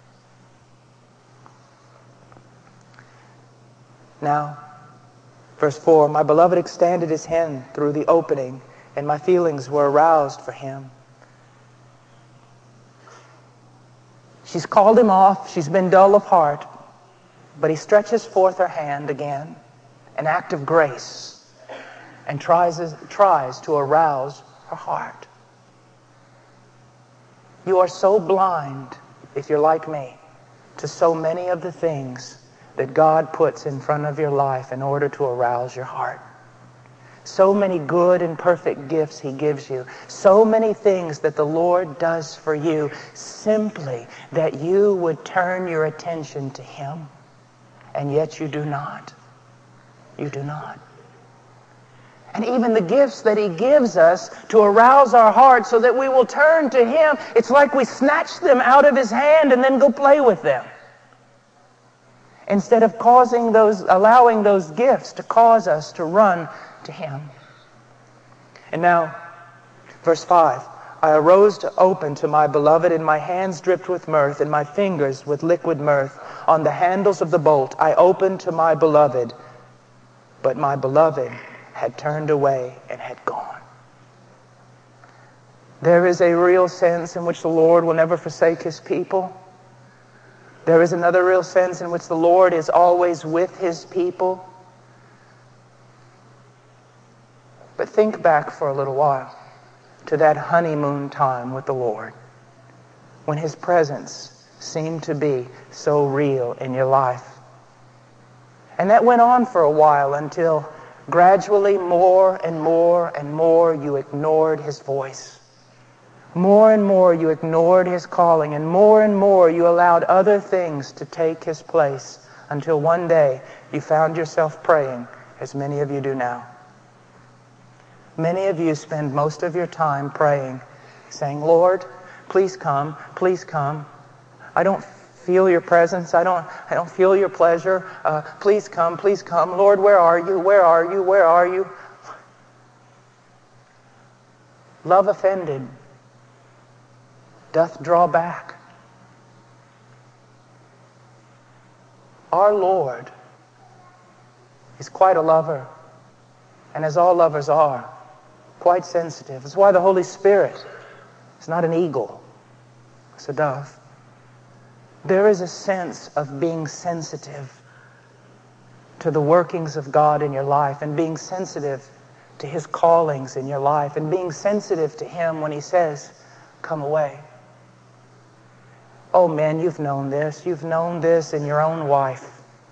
Now, verse four, my beloved extended his hand through the opening, and my feelings were aroused for him. She's called him off. She's been dull of heart. But he stretches forth her hand again, an act of grace, and tries, tries to arouse her heart. You are so blind, if you're like me, to so many of the things that God puts in front of your life in order to arouse your heart. So many good and perfect gifts he gives you. So many things that the Lord does for you simply that you would turn your attention to him. And yet you do not. You do not. And even the gifts that he gives us to arouse our hearts so that we will turn to him, it's like we snatch them out of his hand and then go play with them. Instead of causing those, allowing those gifts to cause us to run to him. And now, verse five, I arose to open to my beloved, and my hands dripped with mirth, and my fingers with liquid mirth. On the handles of the bolt I opened to my beloved, but my beloved had turned away and had gone. There is a real sense in which the Lord will never forsake his people. There is another real sense in which the Lord is always with his people. But think back for a little while to that honeymoon time with the Lord, when his presence seemed to be so real in your life. And that went on for a while until gradually more and more and more you ignored his voice. More and more you ignored his calling, and more and more you allowed other things to take his place, until one day you found yourself praying as many of you do now. Many of you spend most of your time praying, saying, Lord, please come, please come. I don't feel your presence. I don't, I don't feel your pleasure. Uh, please come, please come. Lord, where are you? Where are you? Where are you? Love offended doth draw back. Our Lord is quite a lover, and as all lovers are, quite sensitive. That's why the Holy Spirit is not an eagle, it's a dove. There is a sense of being sensitive to the workings of God in your life, and being sensitive to his callings in your life, and being sensitive to him when he says, come away. Oh man, you've known this. You've known this in your own wife.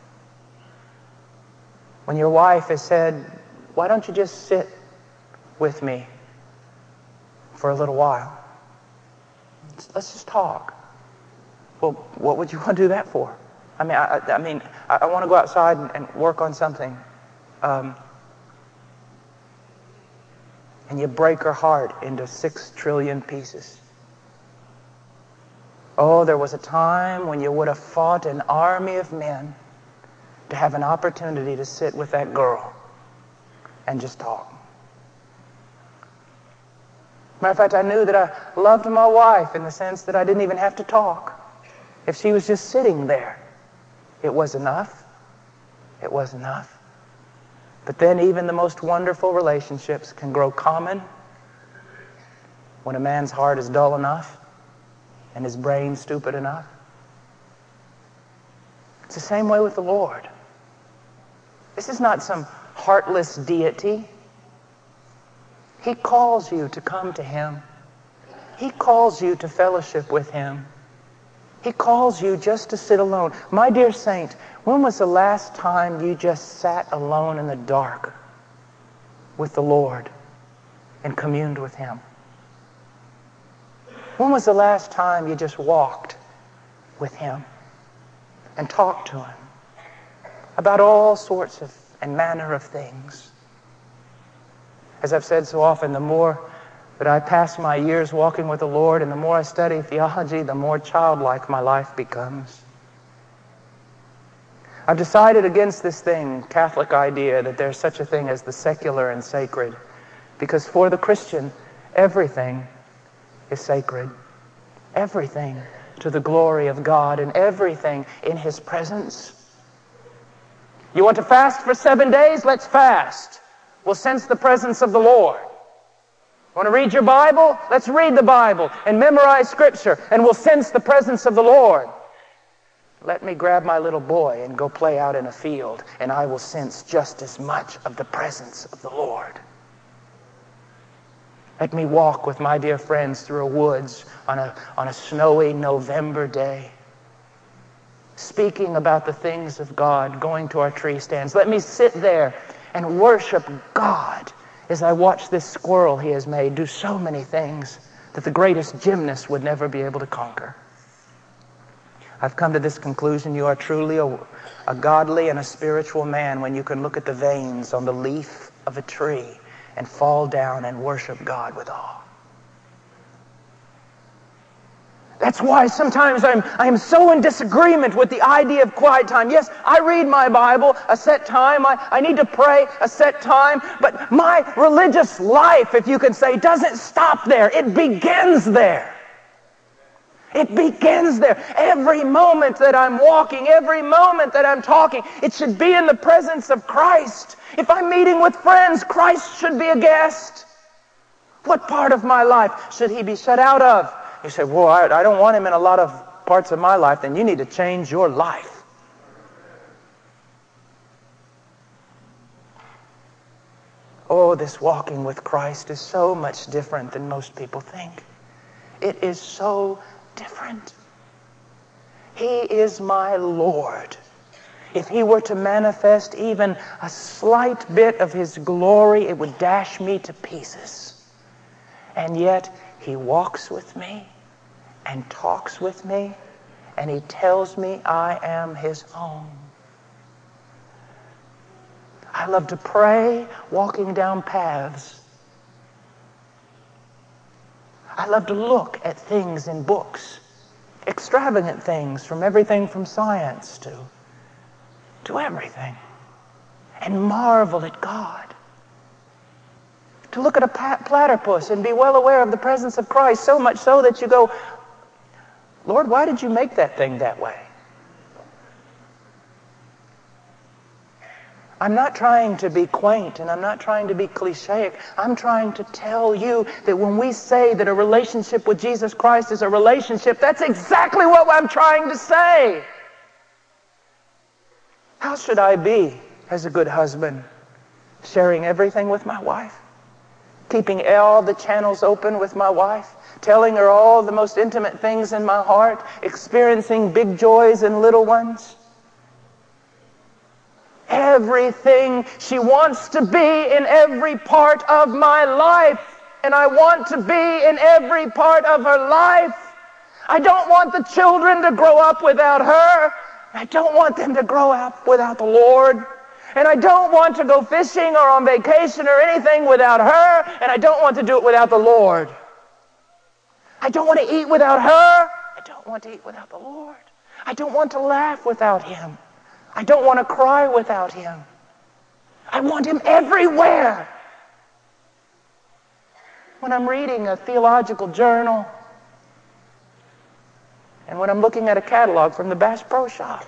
When your wife has said, why don't you just sit with me for a little while? Let's just talk. Well, what would you want to do that for? I mean, I, I mean, I, I want to go outside and, and work on something. Um, and you break her heart into six trillion pieces. Oh, there was a time when you would have fought an army of men to have an opportunity to sit with that girl and just talk. Matter of fact, I knew that I loved my wife in the sense that I didn't even have to talk. If she was just sitting there, it was enough. It was enough. But then even the most wonderful relationships can grow common when a man's heart is dull enough and his brain stupid enough? It's the same way with the Lord. This is not some heartless deity. He calls you to come to him. He calls you to fellowship with him. He calls you just to sit alone. My dear saint, when was the last time you just sat alone in the dark with the Lord and communed with him? When was the last time you just walked with him and talked to him about all sorts of and manner of things? As I've said so often, the more that I pass my years walking with the Lord and the more I study theology, the more childlike my life becomes. I've decided against this thing, Catholic idea, that there's such a thing as the secular and sacred. Because for the Christian, everything is sacred. Everything to the glory of God and everything in his presence. You want to fast for seven days? Let's fast. We'll sense the presence of the Lord. Want to read your Bible? Let's read the Bible and memorize Scripture, and we'll sense the presence of the Lord. Let me grab my little boy and go play out in a field, and I will sense just as much of the presence of the Lord. Let me walk with my dear friends through a woods on a, on a snowy November day, speaking about the things of God, going to our tree stands. Let me sit there and worship God as I watch this squirrel he has made do so many things that the greatest gymnast would never be able to conquer. I've come to this conclusion: you are truly a, a godly and a spiritual man when you can look at the veins on the leaf of a tree and fall down and worship God with awe. That's why sometimes I'm, I'm so in disagreement with the idea of quiet time. Yes, I read my Bible a set time. I, I need to pray a set time. But my religious life, if you can say, doesn't stop there. It begins there. It begins there. Every moment that I'm walking, every moment that I'm talking, it should be in the presence of Christ. If I'm meeting with friends, Christ should be a guest. What part of my life should he be shut out of? You say, well, I, I don't want him in a lot of parts of my life. Then you need to change your life. Oh, this walking with Christ is so much different than most people think. It is so different. He is my Lord. If he were to manifest even a slight bit of his glory, it would dash me to pieces. And yet, he walks with me and talks with me, and he tells me I am his own. I love to pray walking down paths. I love to look at things in books, extravagant things, from everything from science to, to everything, and marvel at God. To look at a platypus and be well aware of the presence of Christ, so much so that you go, Lord, why did you make that thing that way? I'm not trying to be quaint and I'm not trying to be clichéic. I'm trying to tell you that when we say that a relationship with Jesus Christ is a relationship, that's exactly what I'm trying to say. How should I be as a good husband? Sharing everything with my wife? Keeping all the channels open with my wife? Telling her all the most intimate things in my heart? Experiencing big joys and little ones? Everything. She wants to be in every part of my life. And I want to be in every part of her life. I don't want the children to grow up without her. I don't want them to grow up without the Lord. And I don't want to go fishing or on vacation or anything without her. And I don't want to do it without the Lord. I don't want to eat without her. I don't want to eat without the Lord. I don't want to laugh without him. I don't want to cry without him. I want him everywhere. When I'm reading a theological journal and when I'm looking at a catalog from the Bass Pro Shop,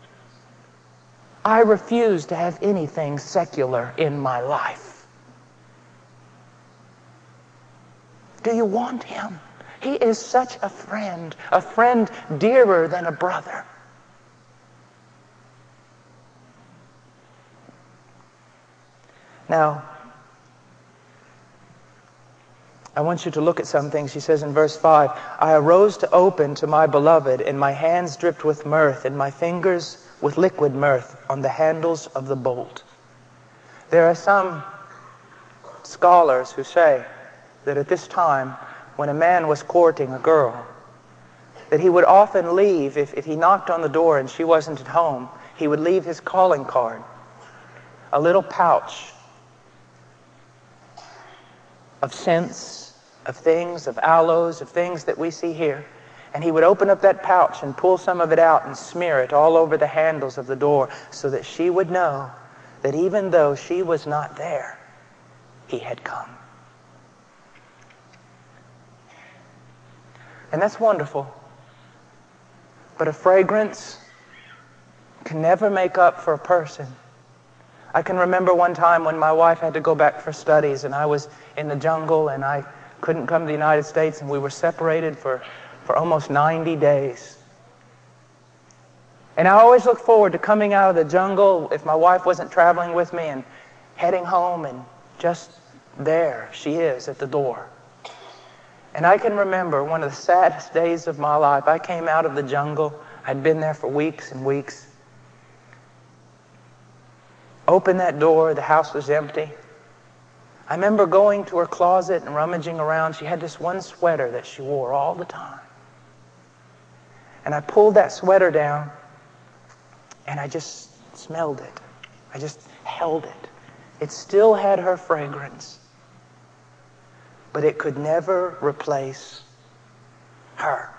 I refuse to have anything secular in my life. Do you want him? He is such a friend, a friend dearer than a brother. Now, I want you to look at some things. She says in verse five, I arose to open to my beloved, and my hands dripped with mirth, and my fingers with liquid mirth on the handles of the bolt. There are some scholars who say that at this time, when a man was courting a girl, that he would often leave, if, if he knocked on the door and she wasn't at home, he would leave his calling card, a little pouch of scents, of things, of aloes, of things that we see here. And he would open up that pouch and pull some of it out and smear it all over the handles of the door so that she would know that even though she was not there, he had come. And that's wonderful. But a fragrance can never make up for a person. I can remember one time when my wife had to go back for studies, and I was in the jungle, and I couldn't come to the United States, and we were separated for, for almost ninety days. And I always looked forward to coming out of the jungle if my wife wasn't traveling with me and heading home, and just there she is at the door. And I can remember one of the saddest days of my life. I came out of the jungle. I'd been there for weeks and weeks. Opened that door. The house was empty. I remember going to her closet and rummaging around. She had this one sweater that she wore all the time. And I pulled that sweater down, and I just smelled it. I just held it. It still had her fragrance, but it could never replace her.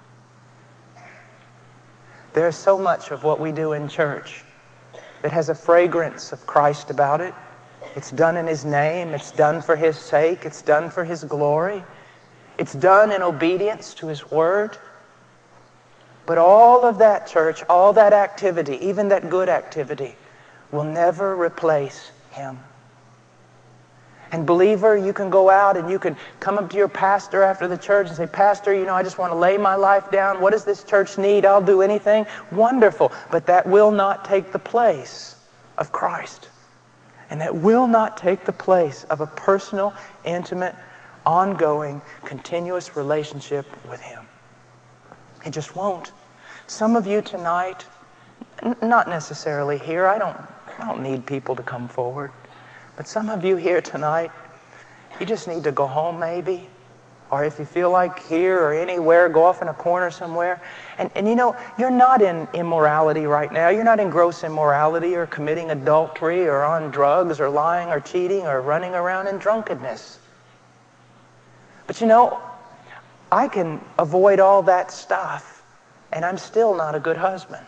There's so much of what we do in church that has a fragrance of Christ about it. It's done in His name. It's done for His sake. It's done for His glory. It's done in obedience to His Word. But all of that, church, all that activity, even that good activity, will never replace Him. And believer, you can go out and you can come up to your pastor after the church and say, Pastor, you know, I just want to lay my life down. What does this church need? I'll do anything. Wonderful. But that will not take the place of Christ. And that will not take the place of a personal, intimate, ongoing, continuous relationship with Him. It just won't. Some of you tonight, n- not necessarily here. I don't, I don't need people to come forward. But some of you here tonight, you just need to go home maybe. Or if you feel like here or anywhere, go off in a corner somewhere. And, and you know, you're not in immorality right now. You're not in gross immorality or committing adultery or on drugs or lying or cheating or running around in drunkenness. But you know, I can avoid all that stuff, and I'm still not a good husband.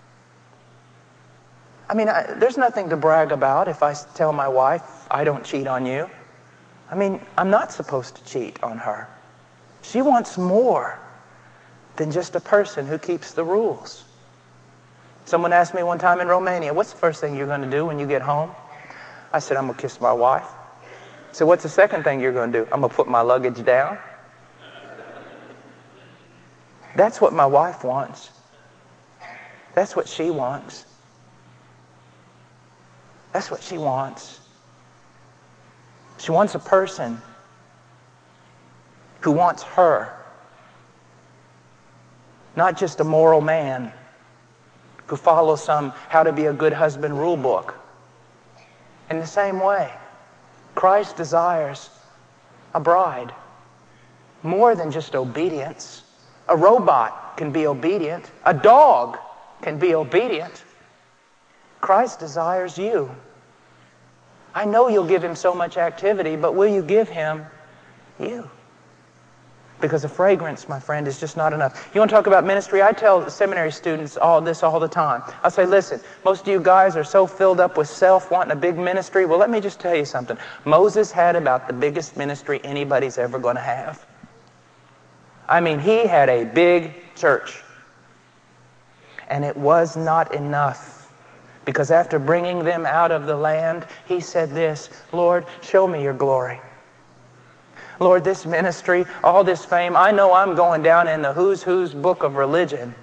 I mean, I, there's nothing to brag about if I tell my wife, I don't cheat on you. I mean, I'm not supposed to cheat on her. She wants more than just a person who keeps the rules. Someone asked me one time in Romania, what's the first thing you're going to do when you get home? I said, I'm going to kiss my wife. I said, what's the second thing you're going to do? I'm going to put my luggage down. That's what my wife wants. That's what she wants. That's what she wants. She wants a person who wants her. Not just a moral man who follows some how to be a good husband rule book. In the same way, Christ desires a bride. More than just obedience. A robot can be obedient. A dog can be obedient. Christ desires you. I know you'll give Him so much activity, but will you give Him you? Because a fragrance, my friend, is just not enough. You want to talk about ministry? I tell seminary students all this all the time. I say, listen, most of you guys are so filled up with self, wanting a big ministry. Well, let me just tell you something. Moses had about the biggest ministry anybody's ever going to have. I mean, he had a big church. And it was not enough. Because after bringing them out of the land, he said this, Lord, show me your glory. Lord, this ministry, all this fame, I know I'm going down in the who's who's book of religion.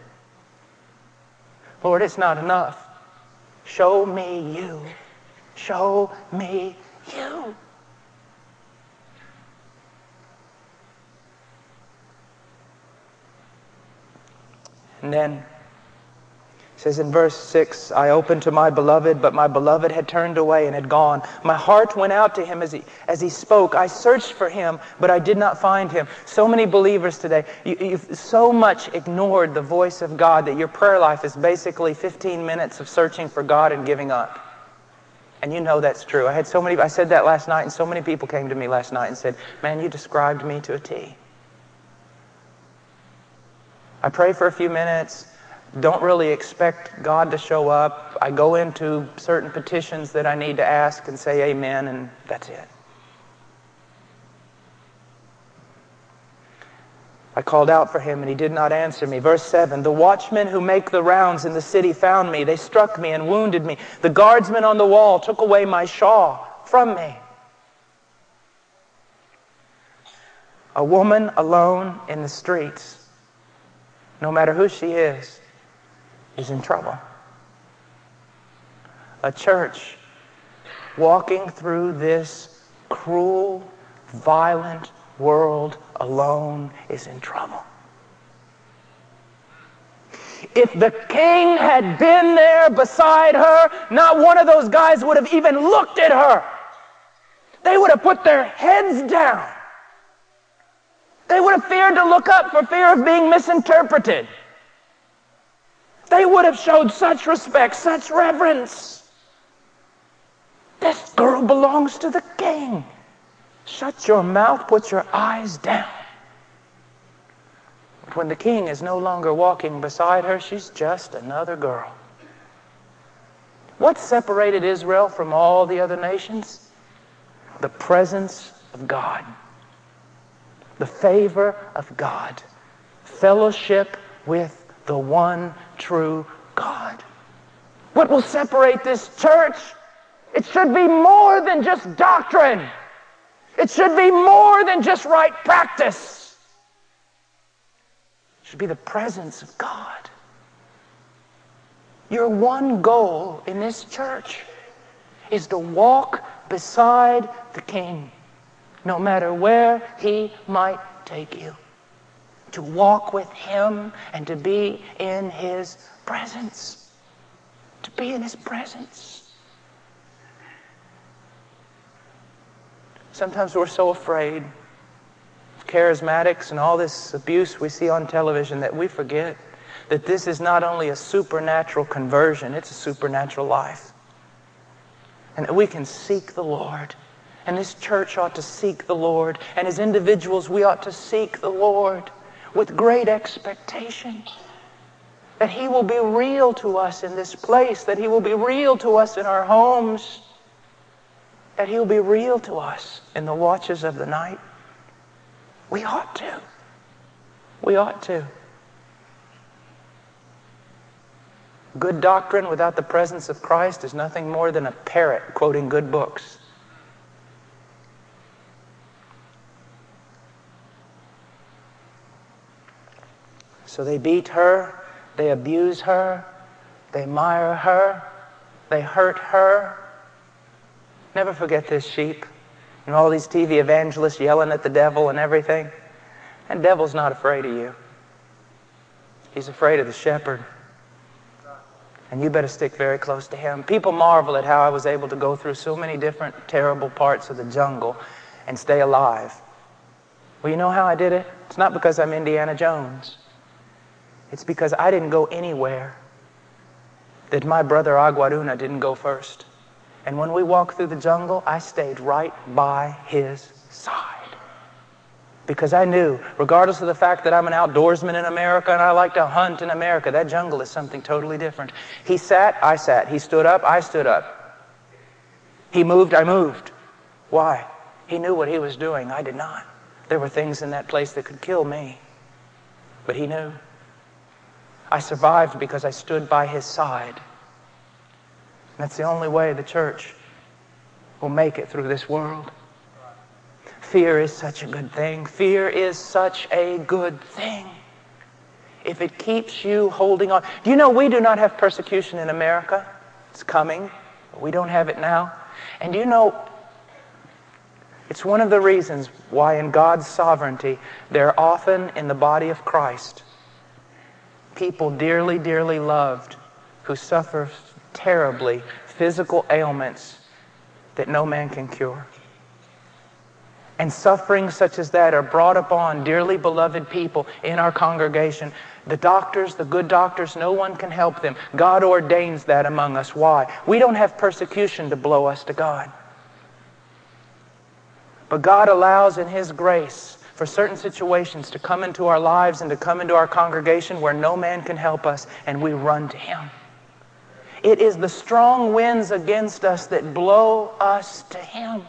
Lord, it's not enough. Show me you. Show me you. And then it says in verse six, I opened to my beloved, but my beloved had turned away and had gone. My heart went out to him as he, as he spoke. I searched for him, but I did not find him. So many believers today, you, you've so much ignored the voice of God that your prayer life is basically fifteen minutes of searching for God and giving up. And you know that's true. I had so many, I said that last night, and so many people came to me last night and said, man, you described me to a T. I pray for a few minutes, don't really expect God to show up. I go into certain petitions that I need to ask and say amen, and that's it. I called out for him, and he did not answer me. Verse seven, the watchmen who make the rounds in the city found me. They struck me and wounded me. The guardsmen on the wall took away my shawl from me. A woman alone in the streets, no matter who she is, is in trouble. A church walking through this cruel, violent world alone is in trouble. If the king had been there beside her, not one of those guys would have even looked at her. They would have put their heads down. They would have feared to look up for fear of being misinterpreted. They would have showed such respect, such reverence. This girl belongs to the king. Shut your mouth, put your eyes down. But when the king is no longer walking beside her, she's just another girl. What separated Israel from all the other nations? The presence of God. The favor of God. Fellowship with the one true God. What will separate this church? It should be more than just doctrine. It should be more than just right practice. It should be the presence of God. Your one goal in this church is to walk beside the King, no matter where He might take you. To walk with Him and to be in His presence. To be in His presence. Sometimes we're so afraid of charismatics and all this abuse we see on television that we forget that this is not only a supernatural conversion, it's a supernatural life. And that we can seek the Lord. And this church ought to seek the Lord. And as individuals, we ought to seek the Lord with great expectation. That He will be real to us in this place. That He will be real to us in our homes. That He'll be real to us in the watches of the night. We ought to. We ought to. Good doctrine without the presence of Christ is nothing more than a parrot quoting good books. So they beat her, they abuse her, they mire her, they hurt her. Never forget this, sheep. And all these T V evangelists yelling at the devil and everything. And the devil's not afraid of you. He's afraid of the shepherd. And you better stick very close to Him. People marvel at how I was able to go through so many different terrible parts of the jungle and stay alive. Well, you know how I did it? It's not because I'm Indiana Jones. It's because I didn't go anywhere that my brother Aguaruna didn't go first. And when we walked through the jungle, I stayed right by his side. Because I knew, regardless of the fact that I'm an outdoorsman in America and I like to hunt in America, that jungle is something totally different. He sat, I sat. He stood up, I stood up. He moved, I moved. Why? He knew what he was doing. I did not. There were things in that place that could kill me. But he knew. I survived because I stood by his side. And that's the only way the church will make it through this world. Fear is such a good thing. Fear is such a good thing. If it keeps you holding on. Do you know we do not have persecution in America? It's coming. But we don't have it now. And do you know, it's one of the reasons why in God's sovereignty, there are often in the body of Christ people dearly, dearly loved who suffer terribly physical ailments that no man can cure. And sufferings such as that are brought upon dearly beloved people in our congregation. The doctors, the good doctors, no one can help them. God ordains that among us. Why? We don't have persecution to blow us to God. But God allows in His grace for certain situations to come into our lives and to come into our congregation where no man can help us, and we run to Him. It is the strong winds against us that blow us to Him.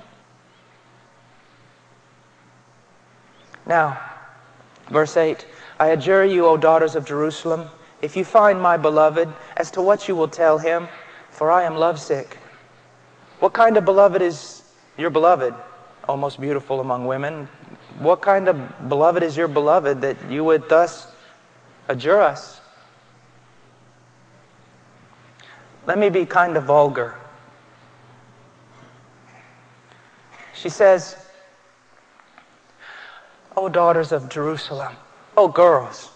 Now, verse eight, I adjure you, O daughters of Jerusalem, if you find my beloved, as to what you will tell him, for I am lovesick. What kind of beloved is your beloved, O most beautiful among women? What kind of beloved is your beloved that you would thus adjure us? Let me be kind of vulgar. She says, O daughters of Jerusalem, O girls,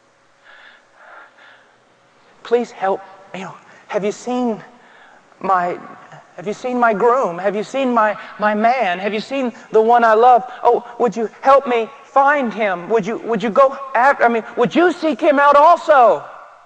please help. You know, have you seen my have you seen my groom? Have you seen my, my man? Have you seen the one I love? Oh, would you help me find him? Would you would you go after I mean, would you seek him out also?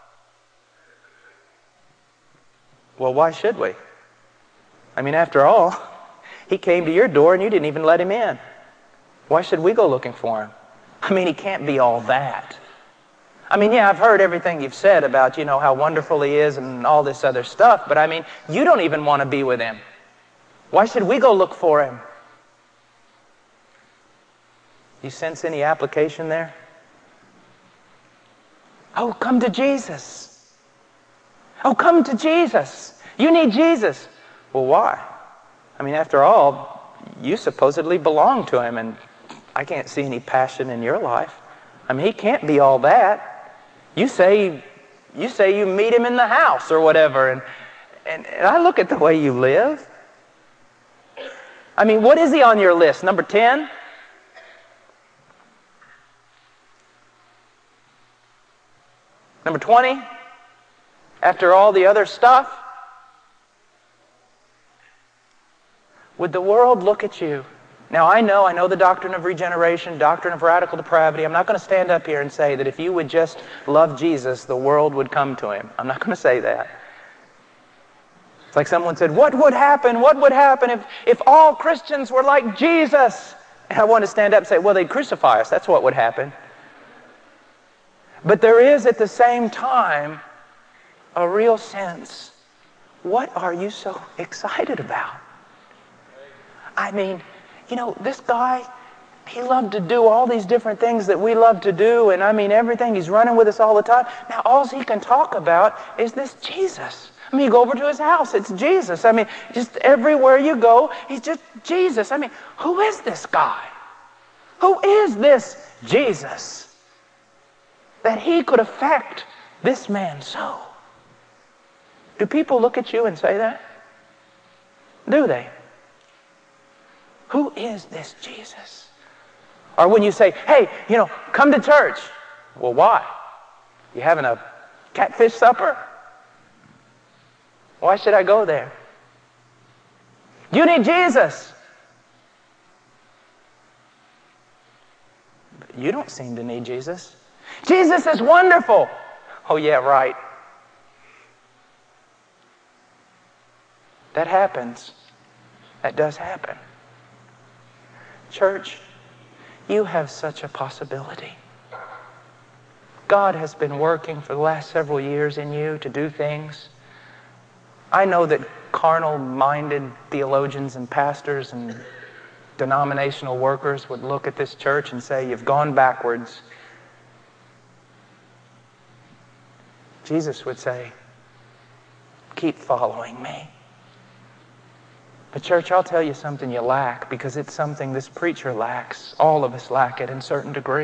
Well, why should we? I mean, after all, he came to your door and you didn't even let him in. Why should we go looking for him? I mean, he can't be all that. I mean, yeah, I've heard everything you've said about, you know, how wonderful he is and all this other stuff, but I mean, you don't even want to be with him. Why should we go look for him? You sense any application there? Oh, come to Jesus. Oh, come to Jesus. You need Jesus. Well, why? I mean, after all, you supposedly belong to him, and I can't see any passion in your life. I mean, he can't be all that. You say, you say you meet him in the house or whatever, and, and, and I look at the way you live. I mean, what is he on your list? Number ten? Number twenty? After all the other stuff? Would the world look at you? Now, I know, I know the doctrine of regeneration, doctrine of radical depravity. I'm not going to stand up here and say that if you would just love Jesus, the world would come to him. I'm not going to say that. It's like someone said, what would happen? What would happen if, if all Christians were like Jesus? And I want to stand up and say, well, they'd crucify us. That's what would happen. But there is at the same time a real sense, what are you so excited about? I mean, you know, this guy, he loved to do all these different things that we love to do, and I mean everything, he's running with us all the time. Now all he can talk about is this Jesus. I mean, you go over to his house, it's Jesus. I mean, just everywhere you go, he's just Jesus. I mean, who is this guy? Who is this Jesus that he could affect this man so? Do people look at you and say that? Do they? Who is this Jesus? Or when you say, hey, you know, come to church. Well, why? You having a catfish supper? Why should I go there? You need Jesus. You don't seem to need Jesus. Jesus is wonderful. Oh, yeah, right. That happens. That does happen. Church, you have such a possibility. God has been working for the last several years in you to do things. I know that carnal-minded theologians and pastors and denominational workers would look at this church and say, you've gone backwards. Jesus would say, keep following me. But church, I'll tell you something you lack, because it's something this preacher lacks. All of us lack it in a certain degree.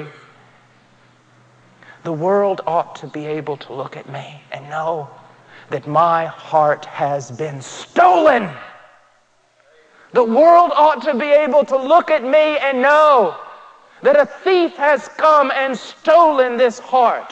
The world ought to be able to look at me and know that my heart has been stolen. The world ought to be able to look at me and know that a thief has come and stolen this heart.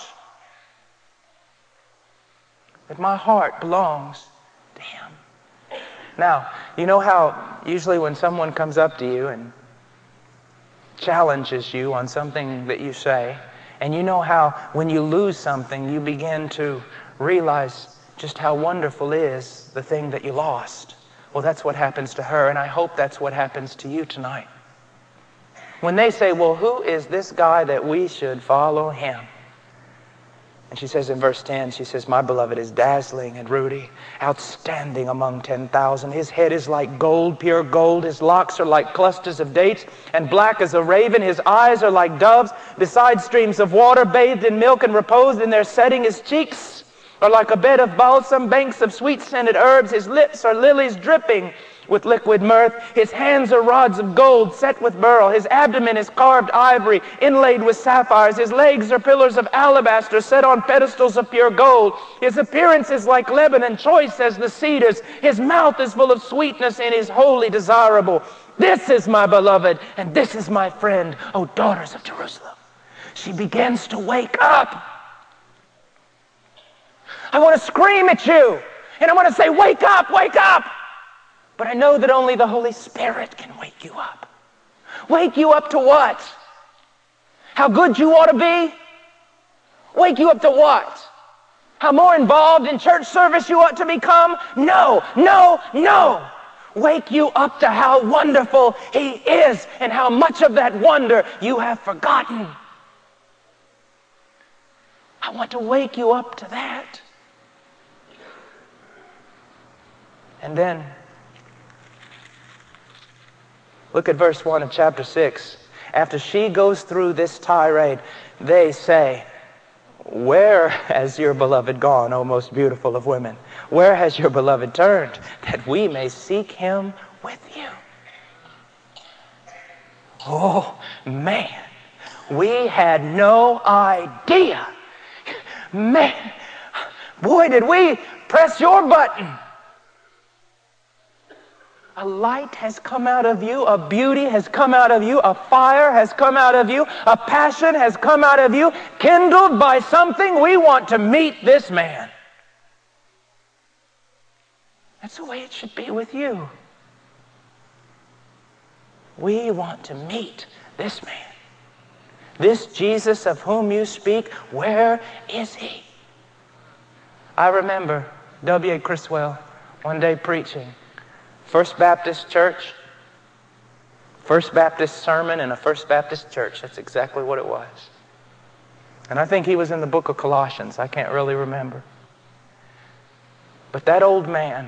That my heart belongs to Him. Now, you know how usually when someone comes up to you and challenges you on something that you say, and you know how when you lose something, you begin to realize just how wonderful is the thing that you lost. Well, that's what happens to her, and I hope that's what happens to you tonight. When they say, well, who is this guy that we should follow him? And she says in verse ten, she says, my beloved is dazzling and ruddy, outstanding among ten thousand. His head is like gold, pure gold. His locks are like clusters of dates, and black as a raven. His eyes are like doves, beside streams of water, bathed in milk and reposed in their setting. His cheeks are like a bed of balsam, banks of sweet-scented herbs. His lips are lilies dripping with liquid mirth. His hands are rods of gold set with beryl. His abdomen is carved ivory inlaid with sapphires. His legs are pillars of alabaster set on pedestals of pure gold. His appearance is like Lebanon, choice as the cedars. His mouth is full of sweetness and is wholly desirable. This is my beloved, and this is my friend, O daughters of Jerusalem. She begins to wake up. I want to scream at you, and I want to say, wake up, wake up. But I know that only the Holy Spirit can wake you up. Wake you up to what? How good you ought to be? Wake you up to what? How more involved in church service you ought to become? No, no, no. Wake you up to how wonderful He is and how much of that wonder you have forgotten. I want to wake you up to that. And then, look at verse one of chapter six. After she goes through this tirade, they say, where has your beloved gone, O most beautiful of women? Where has your beloved turned, that we may seek Him with you? Oh, man, we had no idea. Man, boy, did we press your button. A light has come out of you, a beauty has come out of you, a fire has come out of you, a passion has come out of you, kindled by something. We want to meet this man. That's the way it should be with you. We want to meet this man. This Jesus of whom you speak, where is He? I remember W A Criswell one day preaching. First Baptist Church, First Baptist sermon in a First Baptist church. That's exactly what it was. And I think he was in the book of Colossians. I can't really remember. But that old man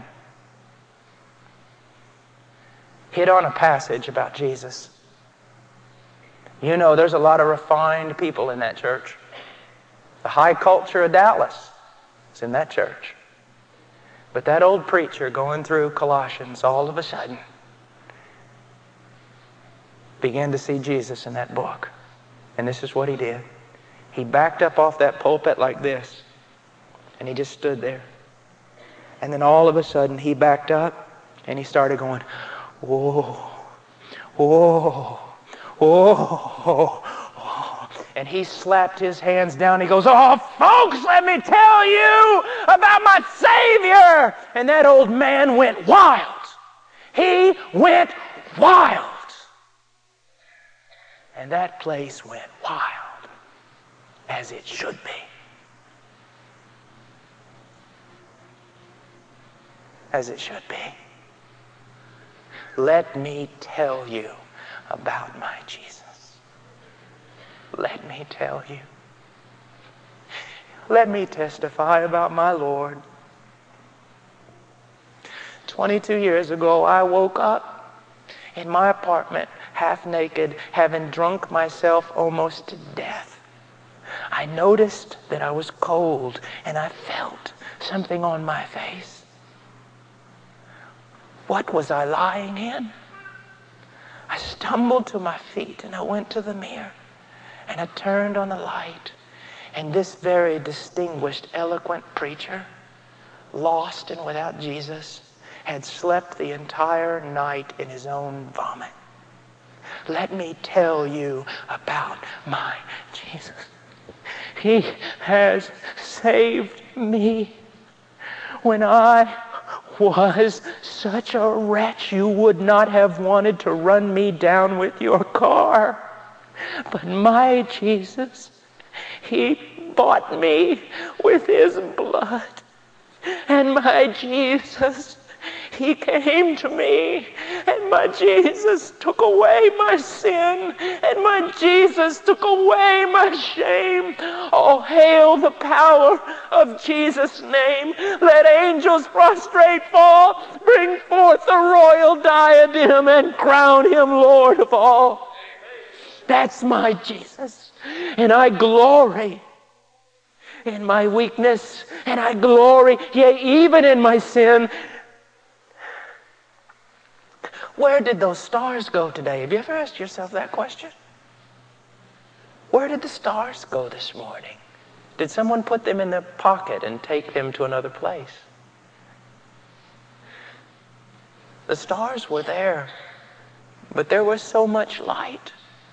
hit on a passage about Jesus. You know, there's a lot of refined people in that church. The high culture of Dallas is in that church. But that old preacher going through Colossians all of a sudden began to see Jesus in that book. And this is what he did. He backed up off that pulpit like this. And he just stood there. And then all of a sudden he backed up and he started going, whoa, whoa, whoa. And he slapped his hands down. He goes, oh, folks, let me tell you about my Savior. And that old man went wild. He went wild. And that place went wild, as it should be. As it should be. Let me tell you about my Jesus. Let me tell you. Let me testify about my Lord. twenty-two years ago, I woke up in my apartment, half naked, having drunk myself almost to death. I noticed that I was cold, and I felt something on my face. What was I lying in? I stumbled to my feet and I went to the mirror and I turned on the light. And this very distinguished, eloquent preacher, lost and without Jesus, had slept the entire night in his own vomit. Let me tell you about my Jesus. He has saved me. When I was such a wretch, you would not have wanted to run me down with your car. But my Jesus, He bought me with His blood. And my Jesus, He came to me, and my Jesus took away my sin, and my Jesus took away my shame. Oh, hail the power of Jesus' name. Let angels prostrate fall, bring forth the royal diadem, and crown Him Lord of all. That's my Jesus, and I glory in my weakness, and I glory, yea, even in my sin. Where did those stars go today? Have you ever asked yourself that question? Where did the stars go this morning? Did someone put them in their pocket and take them to another place? The stars were there, but there was so much light,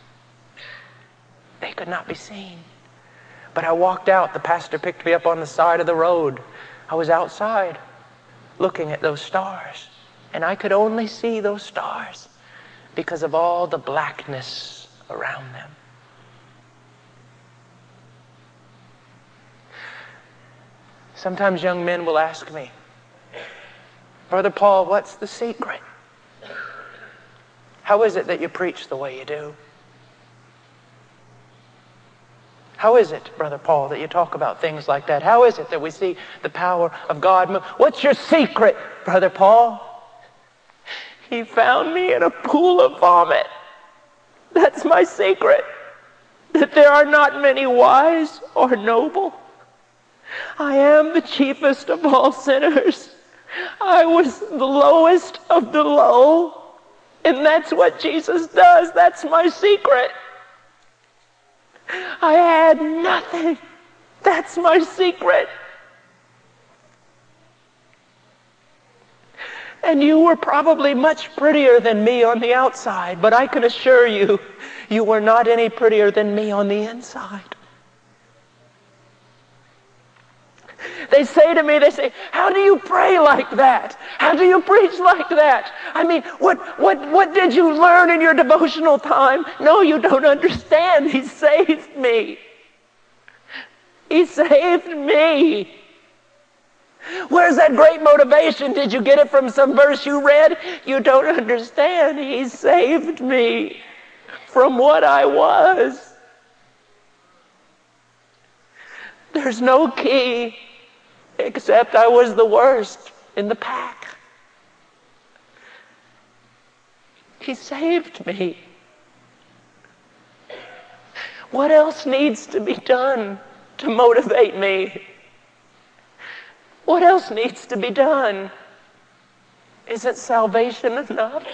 they could not be seen. But I walked out. The pastor picked me up on the side of the road. I was outside looking at those stars. And I could only see those stars because of all the blackness around them. Sometimes young men will ask me, Brother Paul, what's the secret? How is it that you preach the way you do? How is it, Brother Paul, that you talk about things like that? How is it that we see the power of God move? What's your secret, Brother Paul? He found me in a pool of vomit. That's my secret. That there are not many wise or noble. I am the chiefest of all sinners. I was the lowest of the low. And that's what Jesus does. That's my secret. I had nothing. That's my secret. And you were probably much prettier than me on the outside, but I can assure you, you were not any prettier than me on the inside. They say to me, they say, how do you pray like that? How do you preach like that? I mean, what, what, what did you learn in your devotional time? No, you don't understand. He saved me. He saved me. Where's that great motivation? Did you get it from some verse you read? You don't understand. He saved me from what I was. There's no key except I was the worst in the pack. He saved me. What else needs to be done to motivate me? What else needs to be done? Isn't salvation enough?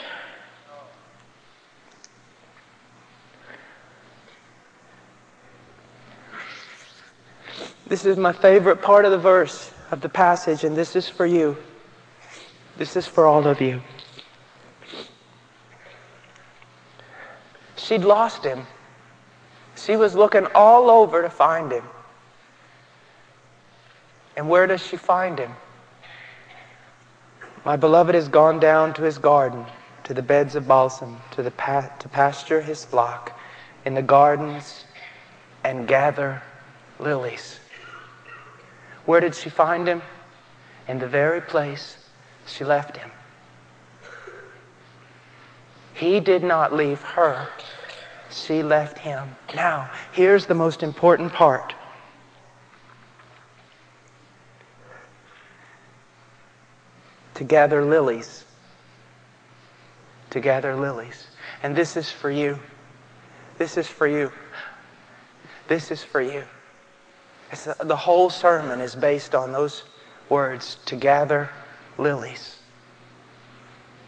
This is my favorite part of the verse, of the passage, and this is for you. This is for all of you. She'd lost him. She was looking all over to find him. And where does she find him? My beloved has gone down to his garden, to the beds of balsam, to the pa- to pasture his flock in the gardens and gather lilies. Where did she find him? In the very place she left him. He did not leave her. She left him. Now, here's the most important part. To gather lilies. To gather lilies. And this is for you. This is for you. This is for you. It's the, the whole sermon is based on those words, to gather lilies.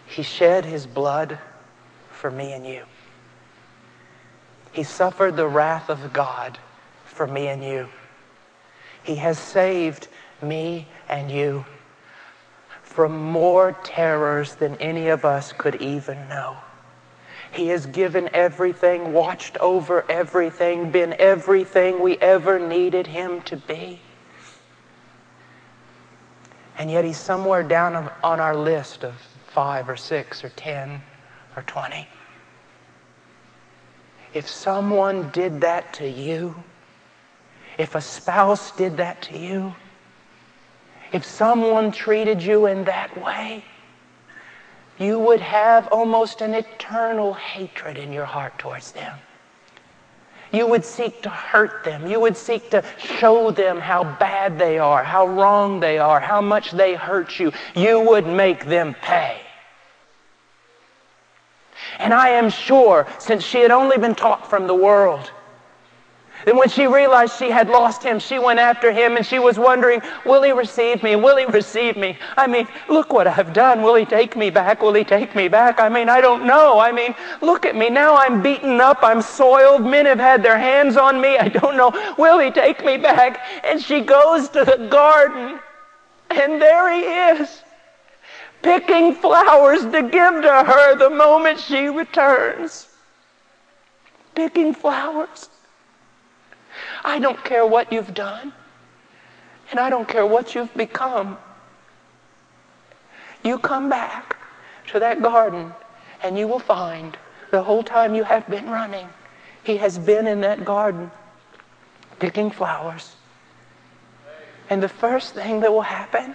He shed His blood for me and you. He suffered the wrath of God for me and you. He has saved me and you from more terrors than any of us could even know. He has given everything, watched over everything, been everything we ever needed Him to be. And yet He's somewhere down on our list of five or six or ten or twenty. If someone did that to you, if a spouse did that to you, if someone treated you in that way, you would have almost an eternal hatred in your heart towards them. You would seek to hurt them. You would seek to show them how bad they are, how wrong they are, how much they hurt you. You would make them pay. And I am sure, since she had only been taught from the world, then when she realized she had lost him, she went after him and she was wondering, will he receive me? Will he receive me? I mean, look what I've done. Will he take me back? Will he take me back? I mean, I don't know. I mean, look at me. Now I'm beaten up. I'm soiled. Men have had their hands on me. I don't know. Will he take me back? And she goes to the garden and there he is, picking flowers to give to her the moment she returns. Picking flowers. I don't care what you've done, and I don't care what you've become. You come back to that garden, and you will find the whole time you have been running, He has been in that garden picking flowers. And the first thing that will happen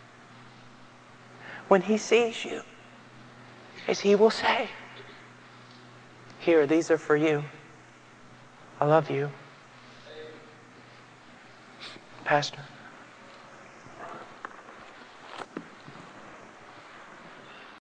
when He sees you is He will say, here, these are for you. I love you. Pastor.